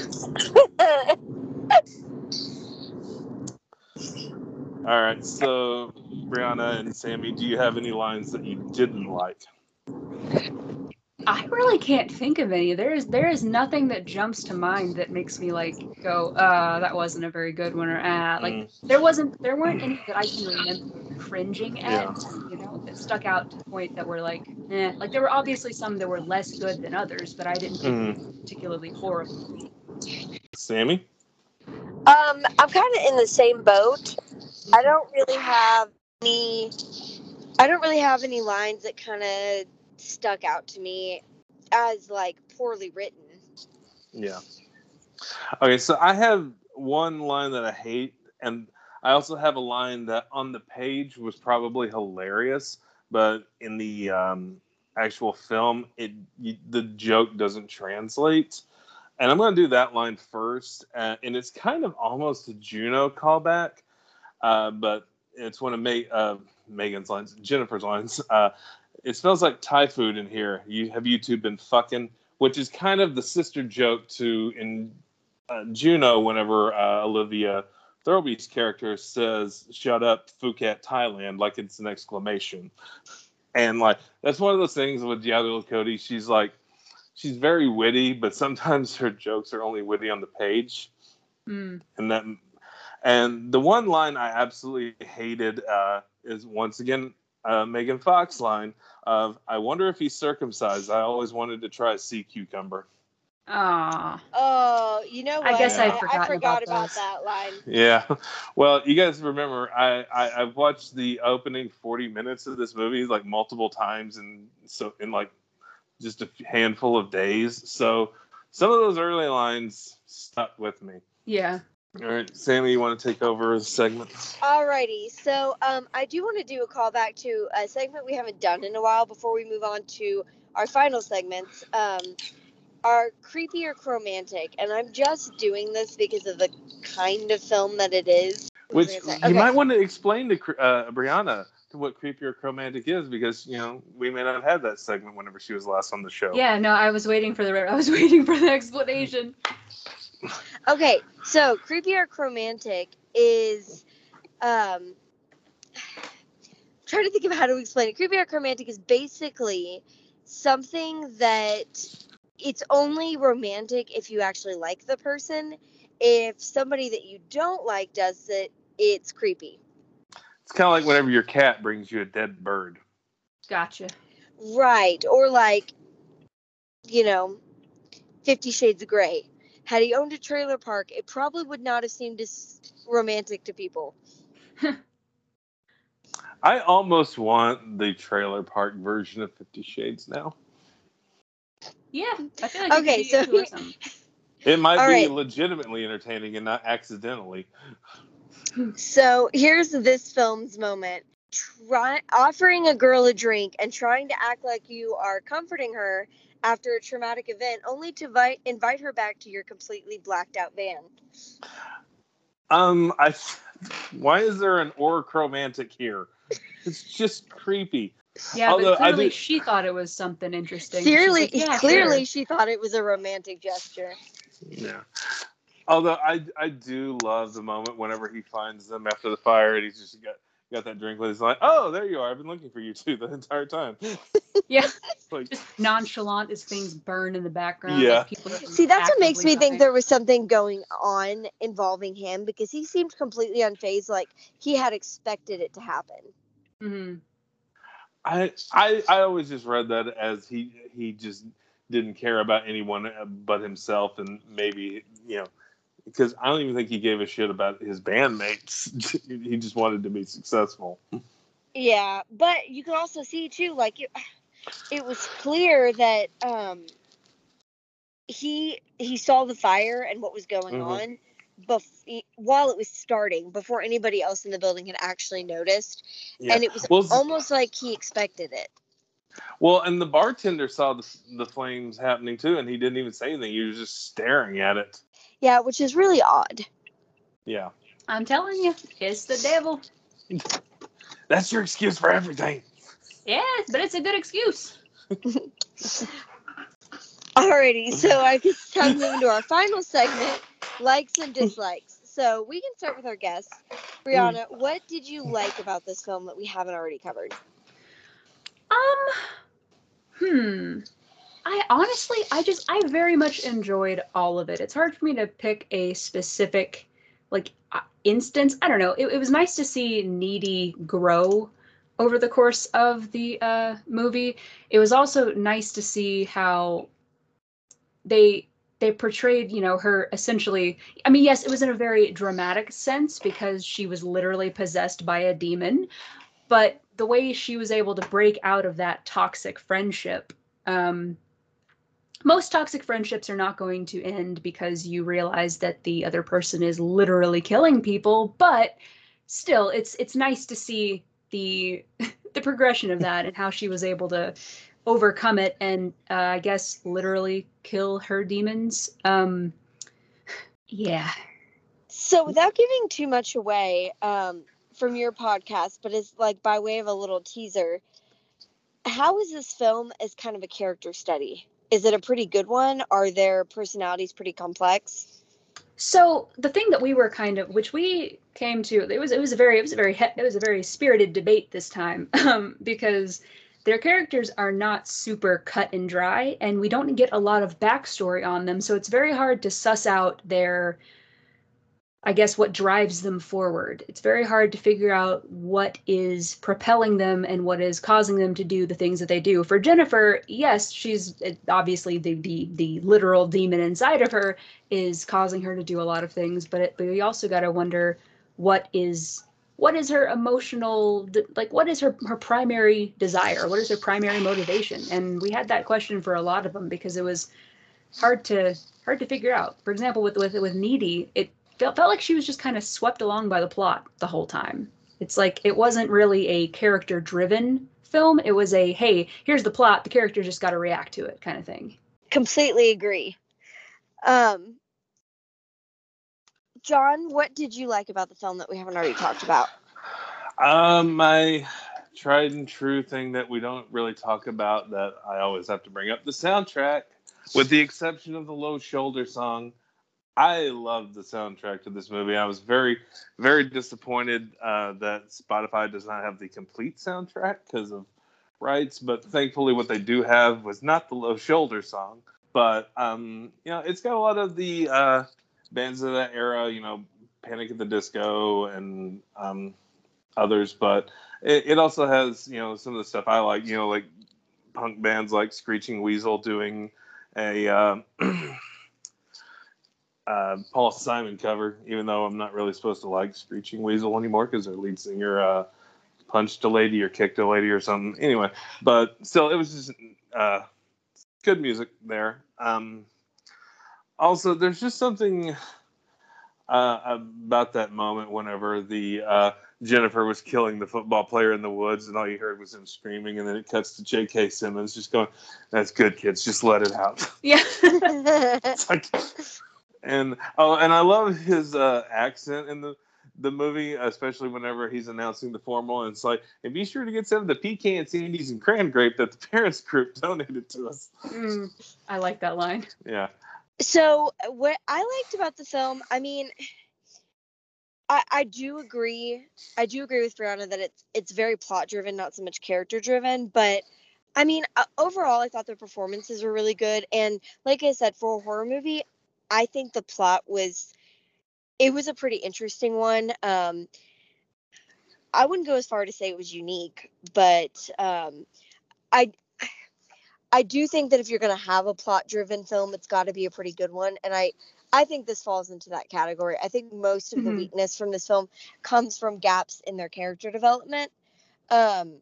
All right, so Brianna and Sammy, do you have any lines that you didn't like? I really can't think of any. There is nothing that jumps to mind that makes me like go, that wasn't a very good one, or like there weren't any that I can remember cringing at, that stuck out to the point that were like, like there were obviously some that were less good than others, but I didn't think it was particularly horrible. Sammy? I'm kind of in the same boat. I don't really have any lines that kind of stuck out to me as like poorly written. Yeah. Okay, so I have one line that I hate, and I also have a line that on the page was probably hilarious, but in the actual film, the joke doesn't translate. And I'm going to do that line first, and it's kind of almost a Juno callback, but it's one of Megan's lines, Jennifer's lines. It smells like Thai food in here. Have you two been fucking? Which is kind of the sister joke to in Juno whenever Olivia Thirlby's character says, "Shut up, Phuket, Thailand," like it's an exclamation. And like that's one of those things with Yael Cody. She's very witty, but sometimes her jokes are only witty on the page. And the one line I absolutely hated is once again Megan Fox line of, "I wonder if he's circumcised. I always wanted to try a sea cucumber." Ah. Oh, you know what? I guess Yeah. I forgot about those. that line. Yeah. Well, you guys remember I've watched the opening 40 minutes of this movie like multiple times, and so in like just a handful of days. So some of those early lines stuck with me. Yeah. All right, Sammy, you want to take over the segment? Alrighty, so I do want to do a callback to a segment we haven't done in a while before we move on to our final segments. Our creepy or chromantic, and I'm just doing this because of the kind of film that it is. Which you might want to explain to Brianna what creepy or chromantic is, because we may not have had that segment whenever she was last on the show. Yeah, no, I was waiting for the explanation. Okay, so creepy or chromantic is trying to think of how to explain it. Creepy or chromantic is basically something that it's only romantic if you actually like the person. If somebody that you don't like does it, it's creepy. It's kind of like whenever your cat brings you a dead bird. Gotcha. Right, or like 50 Shades of Grey. Had he owned a trailer park, it probably would not have seemed as romantic to people. I almost want the trailer park version of 50 Shades now. Yeah, I feel like okay, so it might be legitimately entertaining and not accidentally. So here's this film's moment. Offering a girl a drink and trying to act like you are comforting her after a traumatic event, only to invite her back to your completely blacked out van. Why is there an or chromantic here? It's just creepy. Yeah, although, but clearly she thought it was something interesting. Clearly she thought it was a romantic gesture. Yeah. Although I do love the moment whenever he finds them after the fire and he's just got that drink with his like, "Oh, there you are. I've been looking for you two the entire time." Yeah. Like, just nonchalant as things burn in the background. Yeah. Like see, that's what makes me think there was something going on involving him, because he seemed completely unfazed, like he had expected it to happen. Mm-hmm. I always just read that as he just didn't care about anyone but himself, and maybe because I don't even think he gave a shit about his bandmates. He just wanted to be successful. Yeah, but you can also see too, like it was clear that he saw the fire and what was going on while it was starting, before anybody else in the building had actually noticed, and it was almost like he expected it. Well, and the bartender saw the flames happening too, and he didn't even say anything. He was just staring at it. Yeah, which is really odd. Yeah. I'm telling you, it's the devil. That's your excuse for everything. Yeah, but it's a good excuse. Alrighty, so I guess it's time to move into our final segment, likes and dislikes. So we can start with our guests. Brianna, what did you like about this film that we haven't already covered? I very much enjoyed all of it. It's hard for me to pick a specific instance. I don't know. It was nice to see Needy grow over the course of the movie. It was also nice to see how they portrayed, her essentially. I mean, yes, it was in a very dramatic sense because she was literally possessed by a demon, but the way she was able to break out of that toxic friendship. Most toxic friendships are not going to end because you realize that the other person is literally killing people, but still, it's nice to see the the progression of that and how she was able to overcome it and I guess literally kill her demons. Yeah. So without giving too much away from your podcast, but as like by way of a little teaser, how is this film as kind of a character study? Is it a pretty good one? Are their personalities pretty complex? So the thing that we were which we came to, it was a very spirited debate this time, because their characters are not super cut and dry, and we don't get a lot of backstory on them. So it's very hard to suss out what drives them forward. It's very hard to figure out what is propelling them and what is causing them to do the things that they do. For Jennifer, yes, she's obviously the literal demon inside of her is causing her to do a lot of things, but we also got to wonder what is her emotional, what is her primary desire? What is her primary motivation? And we had that question for a lot of them because it was hard to figure out. For example, with Needy, it felt like she was just kind of swept along by the plot the whole time. It's like it wasn't really a character-driven film. It was a, hey, here's the plot, the character just got to react to it kind of thing. Completely agree. John, what did you like about the film that we haven't already talked about? My tried and true thing that we don't really talk about that I always have to bring up, the soundtrack, with the exception of the Low Shoulder song. I love the soundtrack to this movie. I was very, very disappointed that Spotify does not have the complete soundtrack because of rights, but thankfully what they do have was not the Low Shoulder song, but it's got a lot of the bands of that era, Panic at the Disco and others, but it also has, some of the stuff I like, like punk bands like Screeching Weasel doing a Paul Simon cover, even though I'm not really supposed to like Screeching Weasel anymore because their lead singer punched a lady or kicked a lady or something. Anyway, but still, it was just good music there. Also, there's just something about that moment whenever the Jennifer was killing the football player in the woods and all you heard was him screaming, and then it cuts to J.K. Simmons just going, "That's good, kids, just let it out." Yeah. It's like... And I love his accent in the movie, especially whenever he's announcing the formal. And it's like, and be sure to get some of the pecan sandies and cran grape that the parents group donated to us. I like that line. Yeah. So what I liked about the film, I mean, I do agree. I do agree with Brianna that it's very plot driven, not so much character driven. But I mean, overall, I thought the performances were really good. And like I said, for a horror movie, I think the plot was a pretty interesting one. I wouldn't go as far to say it was unique, but I do think that if you're going to have a plot-driven film, it's got to be a pretty good one. And I think this falls into that category. I think most of the weakness from this film comes from gaps in their character development. And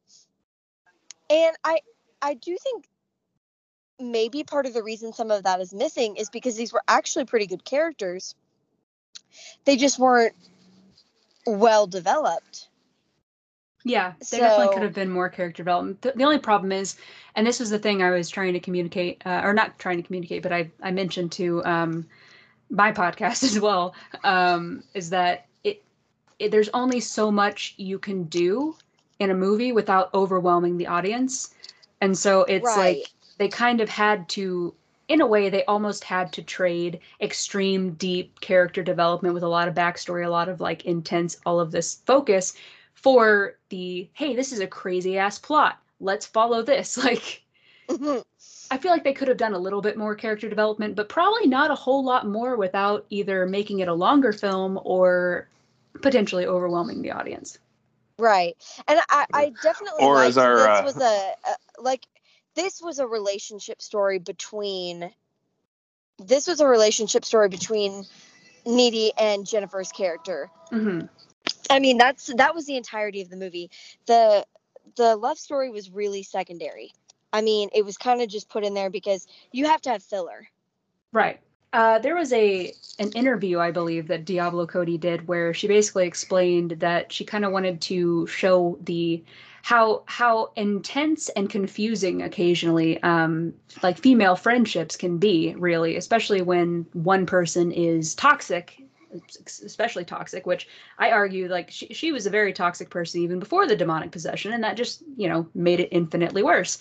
I do think maybe part of the reason some of that is missing is because these were actually pretty good characters. They just weren't well developed. Yeah, there definitely could have been more character development. The only problem is, and this was the thing I was trying to communicate, or not trying to communicate, but I mentioned to my podcast as well, is that there's only so much you can do in a movie without overwhelming the audience. And so it's like they kind of had to, in a way, they almost had to trade extreme, deep character development with a lot of backstory, a lot of like intense, all of this focus for the, hey, this is a crazy ass plot. Let's follow this. Like, I feel like they could have done a little bit more character development, but probably not a whole lot more without either making it a longer film or potentially overwhelming the audience. Right. And I definitely Or liked as our this was this was a relationship story between Needy and Jennifer's character. Mm-hmm. I mean, that was the entirety of the movie. The love story was really secondary. I mean, it was kind of just put in there because you have to have filler. Right. There was an interview, I believe, that Diablo Cody did where she basically explained that she kind of wanted to show how intense and confusing occasionally like female friendships can be, really, especially when one person is toxic, especially toxic, which I argue like she was a very toxic person even before the demonic possession, and that just, made it infinitely worse.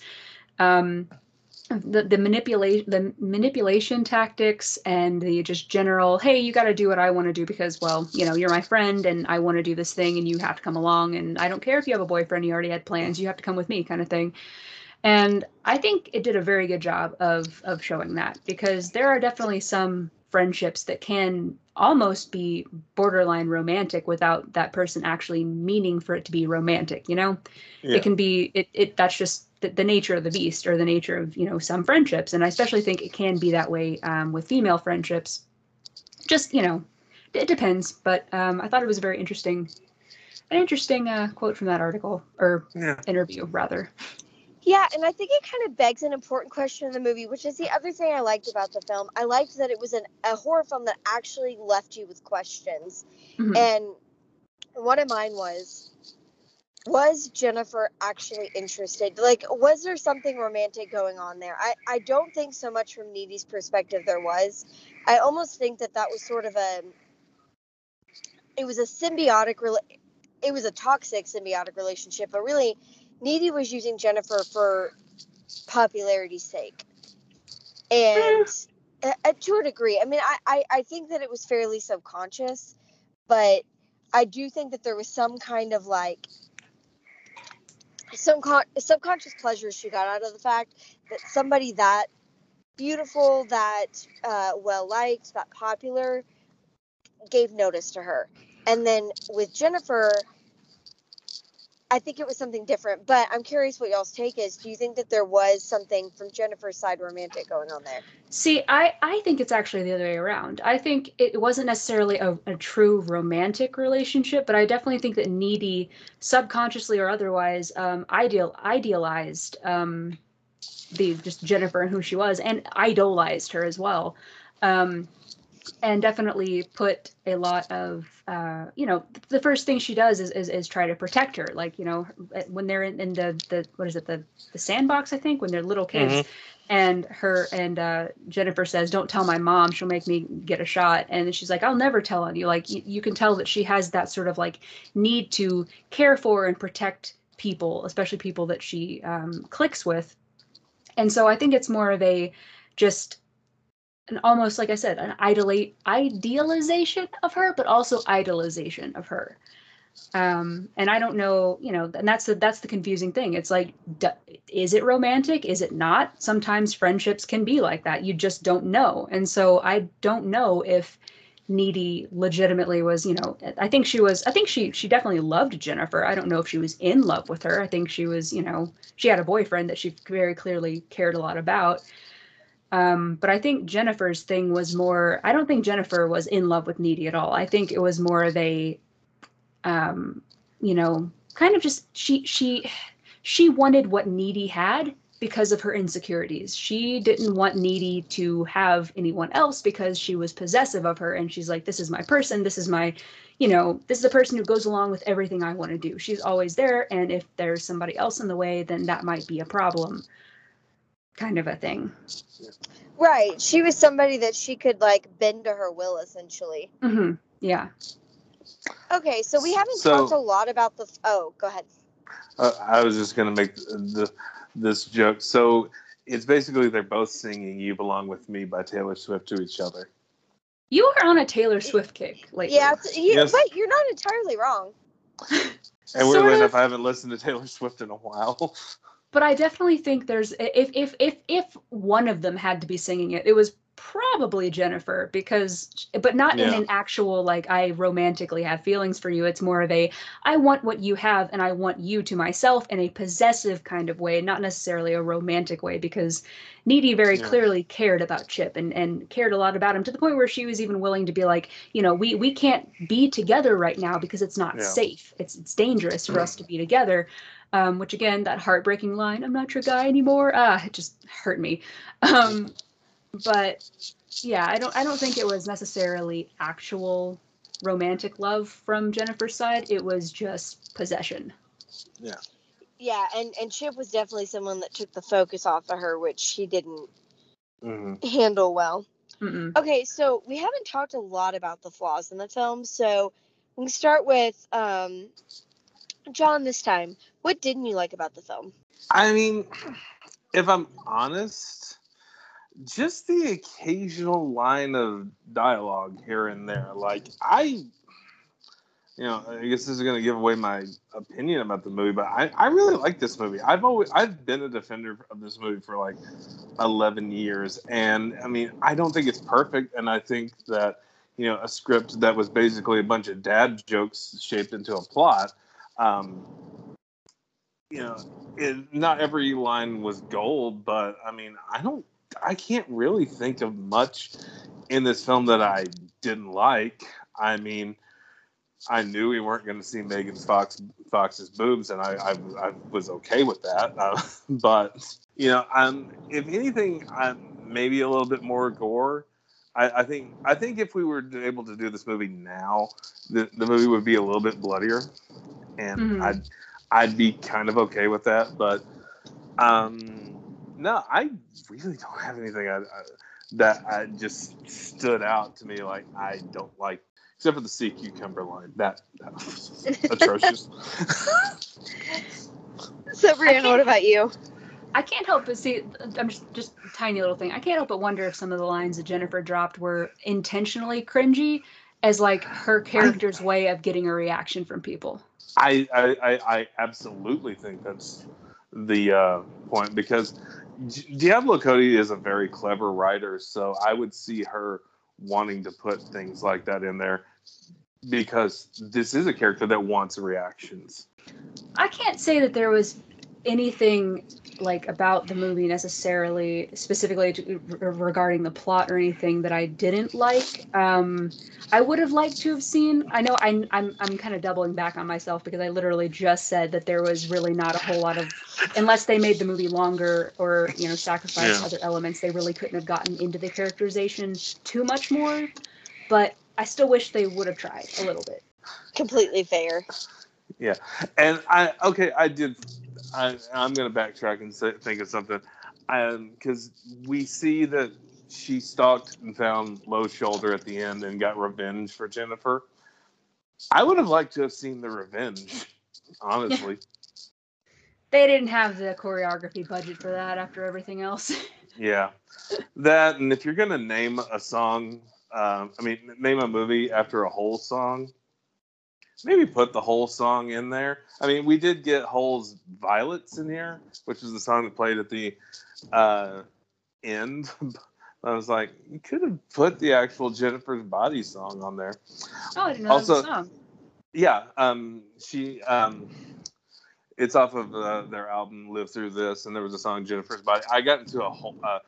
The manipulation tactics and the just general, hey, you got to do what I want to do because, well, you're my friend and I want to do this thing and you have to come along, and I don't care if you have a boyfriend, you already had plans, you have to come with me, kind of thing. And I think it did a very good job of showing that, because there are definitely some friendships that can almost be borderline romantic without that person actually meaning for it to be romantic. Yeah. It can be that's just the nature of the beast, or the nature of some friendships, and I especially think it can be that way with female friendships. Just it depends, but I thought it was a very interesting quote from that article, or interview rather. Yeah, and I think it kind of begs an important question in the movie, which is the other thing I liked about the film. I liked that it was a horror film that actually left you with questions. Mm-hmm. And one of mine was Jennifer actually interested? Like, was there something romantic going on there? I don't think so much from Needy's perspective there was. I almost think that was sort of it was a toxic symbiotic relationship, but really Needy was using Jennifer for popularity's sake. And to a degree, I mean, I think that it was fairly subconscious, but I do think that there was some kind of like some subconscious pleasure she got out of the fact that somebody that beautiful, that well-liked, that popular gave notice to her. And then with Jennifer, I think it was something different, but I'm curious what y'all's take is. Do you think that there was something from Jennifer's side romantic going on there? See, I think it's actually the other way around. I think it wasn't necessarily a true romantic relationship, but I definitely think that Needy, subconsciously or otherwise, idealized just Jennifer and who she was, and idolized her as well. And definitely put a lot of, the first thing she does is try to protect her. Like, when they're in the what is it, the sandbox, I think, when they're little kids, mm-hmm. and Jennifer says, "Don't tell my mom, she'll make me get a shot." And she's like, "I'll never tell on you." Like, you can tell that she has that sort of like need to care for and protect people, especially people that she clicks with. And so I think it's more of a just an almost, like I said, an idealization of her, but also idolization of her. And I don't know, and that's the confusing thing. It's like, is it romantic? Is it not? Sometimes friendships can be like that. You just don't know. And so I don't know if Needy legitimately was, I think she definitely loved Jennifer. I don't know if she was in love with her. I think she was, she had a boyfriend that she very clearly cared a lot about. But I think Jennifer's thing was more, I don't think Jennifer was in love with Needy at all. I think it was more of a, kind of just, she wanted what Needy had because of her insecurities. She didn't want Needy to have anyone else because she was possessive of her. And she's like, this is my person. This is my, this is the person who goes along with everything I want to do. She's always there. And if there's somebody else in the way, then that might be a problem. Kind of a thing. Right. She was somebody that she could like bend to her will, essentially. Mm-hmm. Yeah. Okay, so we haven't talked a lot about the. Oh, go ahead. I was just gonna make this joke. So it's basically they're both singing "You Belong with Me" by Taylor Swift to each other. You are on a Taylor Swift kick lately. Yeah, yes. But you're not entirely wrong. And weirdly enough, I haven't listened to Taylor Swift in a while. But I definitely think there's if one of them had to be singing it, it was probably Jennifer but not in Yeah. an actual like I romantically have feelings for you. It's more of a I want what you have and I want you to myself in a possessive kind of way, not necessarily a romantic way, because Needy very Yeah. clearly cared about Chip and cared a lot about him to the point where she was even willing to be like, we can't be together right now because it's not Yeah. safe. It's dangerous for us to be together. Which again, that heartbreaking line, "I'm not your guy anymore," it just hurt me. But yeah, I don't think it was necessarily actual romantic love from Jennifer's side. It was just possession. Yeah. Yeah, and Chip was definitely someone that took the focus off of her, which she didn't Mm-hmm. handle well. Mm-mm. Okay, so we haven't talked a lot about the flaws in the film, so we can start with John this time. What didn't you like about the film? I mean, if I'm honest, just the occasional line of dialogue here and there. Like, I guess this is going to give away my opinion about the movie, but I really like this movie. I've been a defender of this movie for like 11 years, and I mean, I don't think it's perfect, and I think that a script that was basically a bunch of dad jokes shaped into a plot. Um, Not every line was gold, but I mean, I can't really think of much in this film that I didn't like. I mean, I knew we weren't going to see Megan Fox's boobs, and I was okay with that. But if anything, maybe a little bit more gore. I think if we were able to do this movie now, the movie would be a little bit bloodier, and Mm-hmm. I'd be kind of okay with that. But no, I really don't have anything that I just stood out to me like I don't like. Except for the sea cucumber line. That was atrocious. So, Brianna, what about you? I can't help but see. I'm just a tiny little thing. I can't help but wonder if some of the lines that Jennifer dropped were intentionally cringy, as like her character's way of getting a reaction from people. I absolutely think that's the point, because Diablo Cody is a very clever writer, so I would see her wanting to put things like that in there, because this is a character that wants reactions. I can't say that there was anything like about the movie necessarily specifically regarding the plot or anything that I didn't like. I would have liked to have seen. I know I'm kind of doubling back on myself because I literally just said that there was really not a whole lot of, unless they made the movie longer or sacrificed other elements, they really couldn't have gotten into the characterization too much more. But I still wish they would have tried a little bit. Completely fair. Yeah, and I'm going to backtrack and think of something, because we see that she stalked and found Low Shoulder at the end and got revenge for Jennifer. I would have liked to have seen the revenge, honestly. They didn't have the choreography budget for that after everything else. Yeah, that, and if you're going to name a song, name a movie after a Hole song, maybe put the Hole song in there. I mean, we did get Hole's Violets in here, which is the song that played at the end. I was like, you could have put the actual Jennifer's Body song on there. Oh, I didn't know that was a song. Yeah, it's off of their album Live Through This, and there was a song Jennifer's Body. I got into a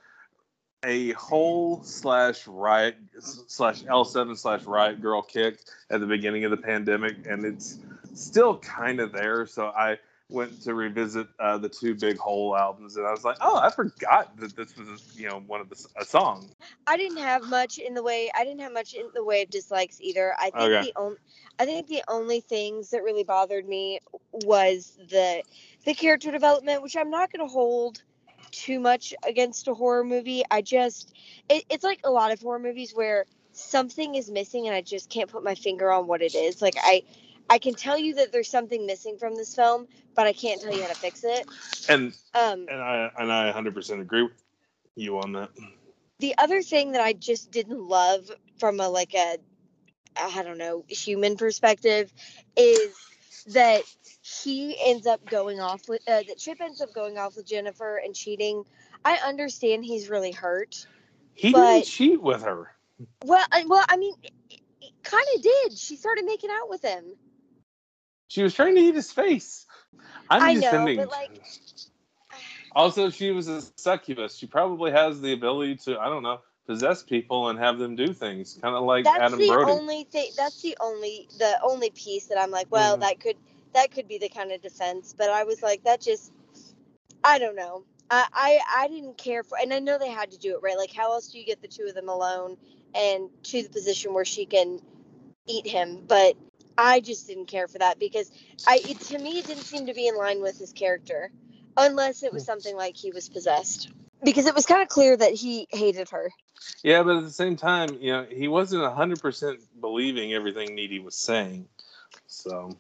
Hole / Riot / L7 / Riot Girl kick at the beginning of the pandemic, and it's still kind of there. So I went to revisit the two big Hole albums, and I was like, oh, I forgot that this was one of a song. I didn't have much in the way of dislikes either. I think the only things that really bothered me was the character development, which I'm not going to hold too much against a horror movie. It's like a lot of horror movies where something is missing and I just can't put my finger on what it is. Like I can tell you that there's something missing from this film, but I can't tell you how to fix it. And I 100% agree with you on that. The other thing that I just didn't love from a I don't know, human perspective is that he ends up going off with that Chip ends up going off with Jennifer and cheating. I understand he's really hurt. He but, didn't cheat with her. Well, I mean, it kind of did. She started making out with him. She was trying to eat his face. I know, but like. Also, she was a succubus. She probably has the ability to, I don't know, possess people and have them do things, kind of like Adam Brody. That's the only piece that I'm like, well, that could be the kind of defense. But I was like, that just, I don't know. I didn't care for, and I know they had to do it, right? Like, how else do you get the two of them alone and to the position where she can eat him? But I just didn't care for that because to me, it didn't seem to be in line with his character, unless it was something like he was possessed, because it was kind of clear that he hated her. Yeah, but at the same time, he wasn't 100% believing everything Needy was saying. So,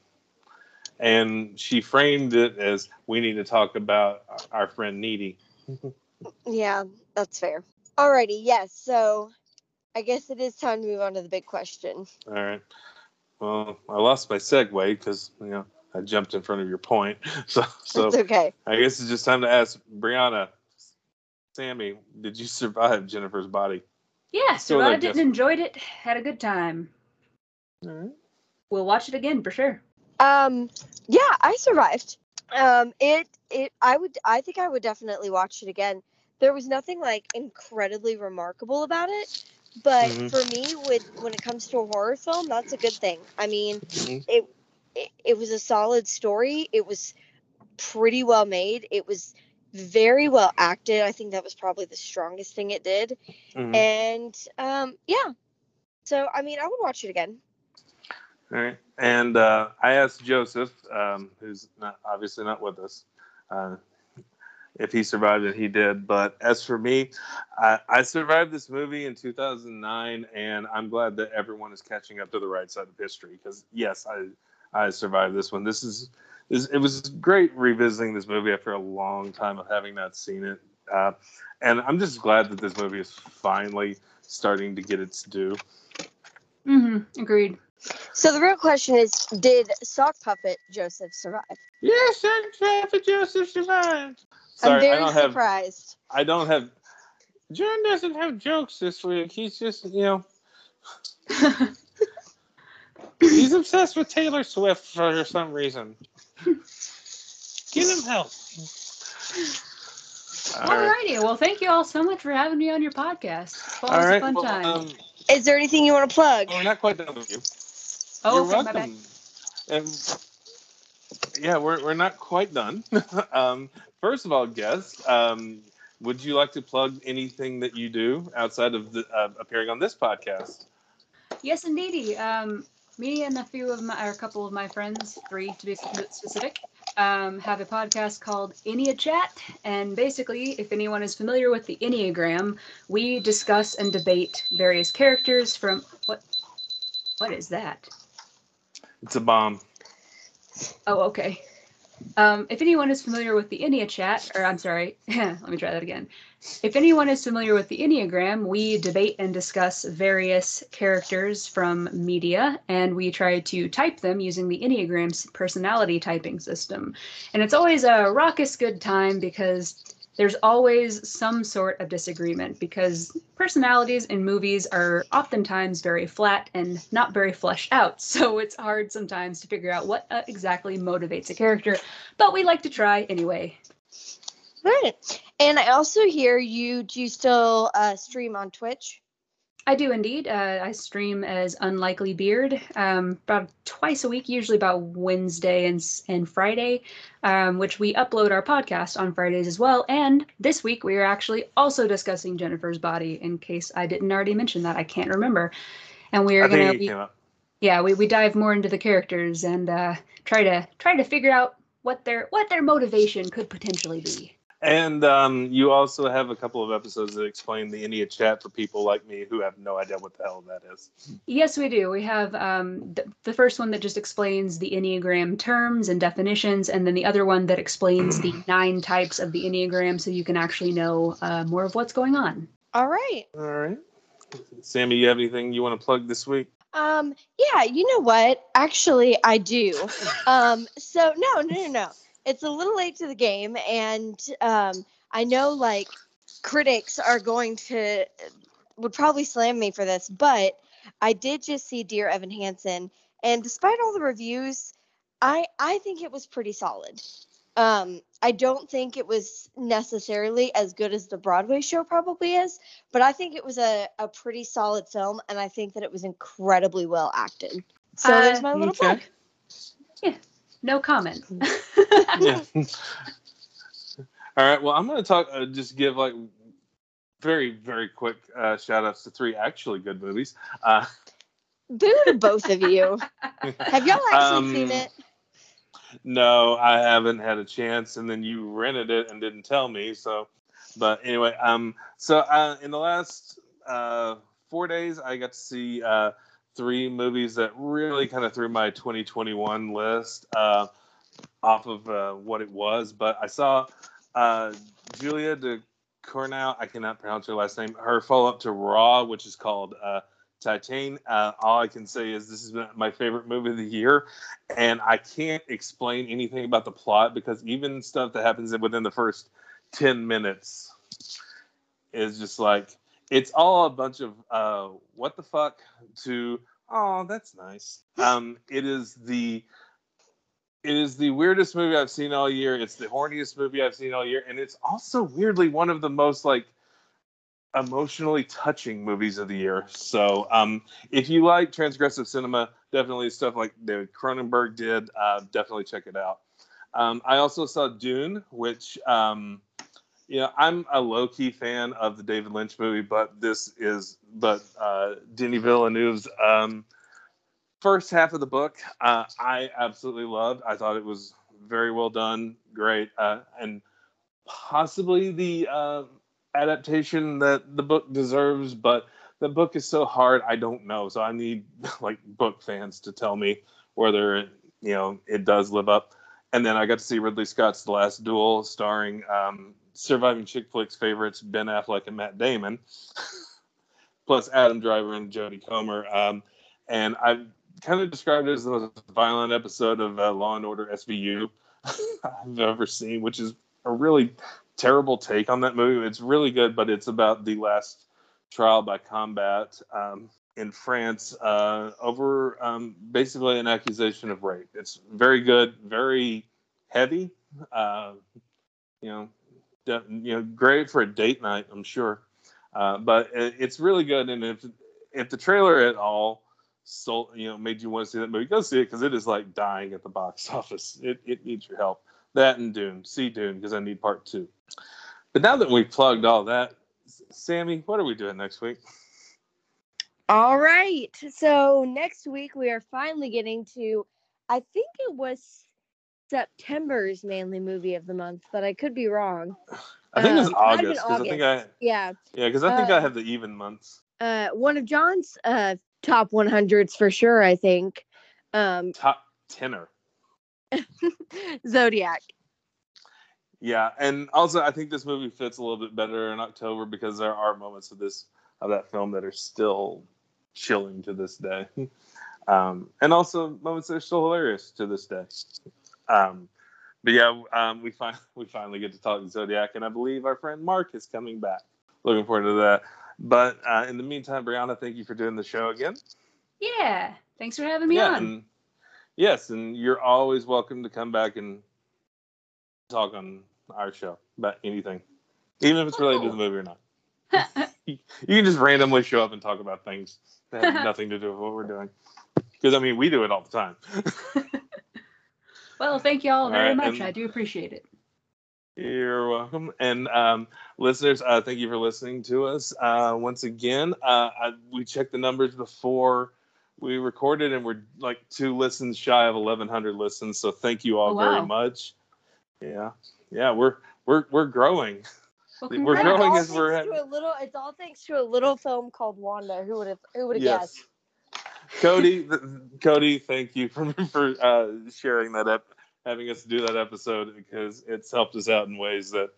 and she framed it as, we need to talk about our friend Needy. Yeah, that's fair. Alrighty, yes. So, I guess it is time to move on to the big question. All right. Well, I lost my segue because, I jumped in front of your point. So it's okay. I guess it's just time to ask Brianna, Sammy, did you survive Jennifer's Body? Yeah, survived it and enjoyed it. Had a good time. All right. We'll watch it again for sure. Yeah, I survived. I think I would definitely watch it again. There was nothing like incredibly remarkable about it, but for me, when it comes to a horror film, that's a good thing. I mean, it was a solid story. It was pretty well made. It was very well acted. I think that was probably the strongest thing it did. And yeah. So I mean, I would watch it again. All right. And I asked Joseph, who's obviously not with us, if he survived it. He did. But as for me, I survived this movie in 2009, and I'm glad that everyone is catching up to the right side of history. Because yes, I survived this one. It was great revisiting this movie after a long time of having not seen it. And I'm just glad that this movie is finally starting to get its due. Agreed. So the real question is, did Sock Puppet Joseph survive? Yes, Sock Puppet Joseph survived. Sorry, I'm very surprised. I don't have... John doesn't have jokes this week. He's just, he's obsessed with Taylor Swift for some reason. Get him help. Alrighty. Well, thank you all so much for having me on your podcast. It's always a fun time. Is there anything you want to plug? We're not quite done with you. Oh, you're okay, welcome. my bad. And yeah, we're not quite done. First of all, guest, would you like to plug anything that you do outside of appearing on this podcast? Yes, indeedy. Me and a couple of my friends, 3 to be specific, have a podcast called Enneachat. Chat. And basically, if anyone is familiar with the Enneagram, we discuss and debate various characters from what is that? It's a bomb. Oh, okay. If anyone is familiar with the Enneachat, or I'm sorry, let me try that again. If anyone is familiar with the Enneagram, we debate and discuss various characters from media, and we try to type them using the Enneagram's personality typing system. And it's always a raucous good time because there's always some sort of disagreement, because personalities in movies are oftentimes very flat and not very fleshed out. So it's hard sometimes to figure out what exactly motivates a character, but we like to try anyway. Right. And I also hear you still stream on Twitch? I do indeed. I stream as Unlikely Beard about twice a week, usually about Wednesday and Friday, which we upload our podcast on Fridays as well. And this week we are actually also discussing Jennifer's Body, in case I didn't already mention that. I can't remember. And we are going to, we dive more into the characters and try to figure out what their motivation could potentially be. And you also have a couple of episodes that explain the Enneachat for people like me who have no idea what the hell that is. Yes, we do. We have the first one that just explains the Enneagram terms and definitions, and then the other one that explains the 9 types of the Enneagram, so you can actually know more of what's going on. All right. All right. Sammy, you have anything you want to plug this week? Yeah, you know what? Actually, I do. So no. It's a little late to the game, and I know like critics are going to would probably slam me for this, but I did just see Dear Evan Hansen, and despite all the reviews, I think it was pretty solid. I don't think it was necessarily as good as the Broadway show probably is, but I think it was a pretty solid film, and I think that it was incredibly well acted. So there's my little Okay. plug. Yeah, no comment. Yeah. All right. Well, I'm going to talk. Just give like very very quick shout outs to 3 actually good movies. Boo to both of you. Have y'all actually seen it? No, I haven't had a chance, and then you rented it and didn't tell me. So, but anyway, in the last 4 days, I got to see 3 movies that really kind of threw my 2021 list off of what it was. But I saw Julia DeCournau, I cannot pronounce her last name, her follow-up to Raw, which is called Titane. All I can say is this has been my favorite movie of the year, and I can't explain anything about the plot because even stuff that happens within the first 10 minutes is just like, it's all a bunch of what the fuck to, oh, that's nice. It is the weirdest movie I've seen all year. It's the horniest movie I've seen all year, and it's also weirdly one of the most like emotionally touching movies of the year. So if you like transgressive cinema, definitely stuff like David Cronenberg did, definitely check it out. I also saw Dune, which I'm a low-key fan of the David Lynch movie, but Denis Villeneuve's first half of the book I absolutely loved. I thought it was very well done, great, and possibly the adaptation that the book deserves, but the book is so hard, I don't know. So I need like book fans to tell me whether it does live up. And then I got to see Ridley Scott's The Last Duel, starring surviving chick flicks favorites Ben Affleck and Matt Damon, plus Adam Driver and Jodie Comer. And I've kind of described it as the most violent episode of Law and Order SVU I've ever seen, which is a really terrible take on that movie. It's really good, but it's about the last trial by combat in France over basically an accusation of rape. It's very good, very heavy. Great for a date night, I'm sure. But it's really good, and if the trailer at all made you want to see that movie, go see it because it is like dying at the box office. It needs your help. That and Dune. See Dune because I need part 2. But now that we've plugged all that, Sammy, what are we doing next week? All right. So next week we are finally getting to, I think it was September's Manly Movie of the Month, but I could be wrong. I think it's August. Yeah, because I think I have the even months. One of John's top 100s for sure, I think. Top 10er. Zodiac. Yeah, and also I think this movie fits a little bit better in October because there are moments of that film that are still chilling to this day, and also moments that are still hilarious to this day. But yeah, we finally get to talk Zodiac, and I believe our friend Mark is coming back. Looking forward to that. But in the meantime, Brianna, thank you for doing the show again. Yeah, thanks for having me on. And yes, and you're always welcome to come back and talk on our show about anything, even if it's related to the movie or not. You can just randomly show up and talk about things that have nothing to do with what we're doing. Because, we do it all the time. Well, thank you all very much. I do appreciate it. You're welcome. And listeners, thank you for listening to us. Once again, we checked the numbers before we recorded, and we're like 2 listens shy of 1,100 listens. So thank you all very much. Yeah, we're growing. Well, we're growing as we're It's all thanks to a little film called Wanda. Who would have guessed? Cody, thank you for sharing that up, having us do that episode, because it's helped us out in ways that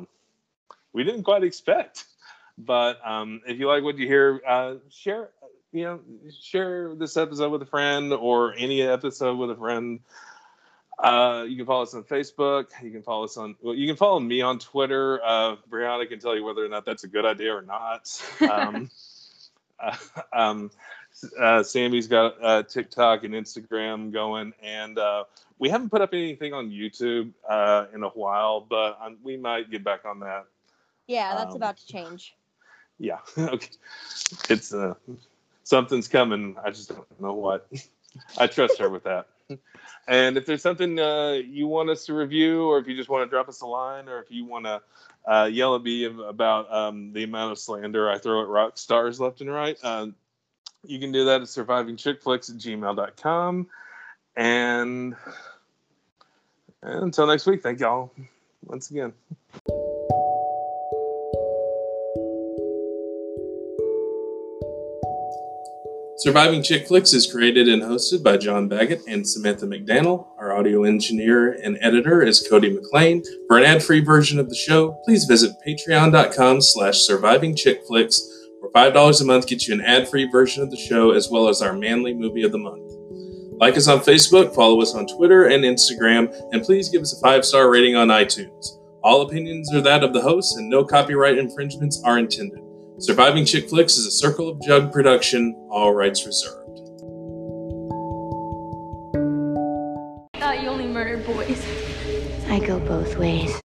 we didn't quite expect. But if you like what you hear, share share this episode with a friend or any episode with a friend. You can follow us on Facebook. You can follow me on Twitter. Brianna can tell you whether or not that's a good idea or not. Sammy's got TikTok and Instagram going, and we haven't put up anything on YouTube in a while, but we might get back on that. Yeah, that's about to change. Yeah, okay. It's something's coming. I just don't know what. I trust her with that. And if there's something you want us to review, or if you just want to drop us a line, or if you want to yell at me about the amount of slander I throw at rock stars left and right, you can do that at survivingchickflicks@gmail.com. And until next week, thank y'all once again. Surviving Chick Flicks is created and hosted by John Baggett and Samantha McDaniel. Our audio engineer and editor is Cody McLean. For an ad-free version of the show, please visit patreon.com/survivingchickflicks, where $5 a month gets you an ad-free version of the show, as well as our manly movie of the month. Like us on Facebook, follow us on Twitter and Instagram, and please give us a 5-star rating on iTunes. All opinions are that of the hosts, and no copyright infringements are intended. Surviving Chick Flicks is a Circle of Jug production, all rights reserved. I thought you only murdered boys. I go both ways.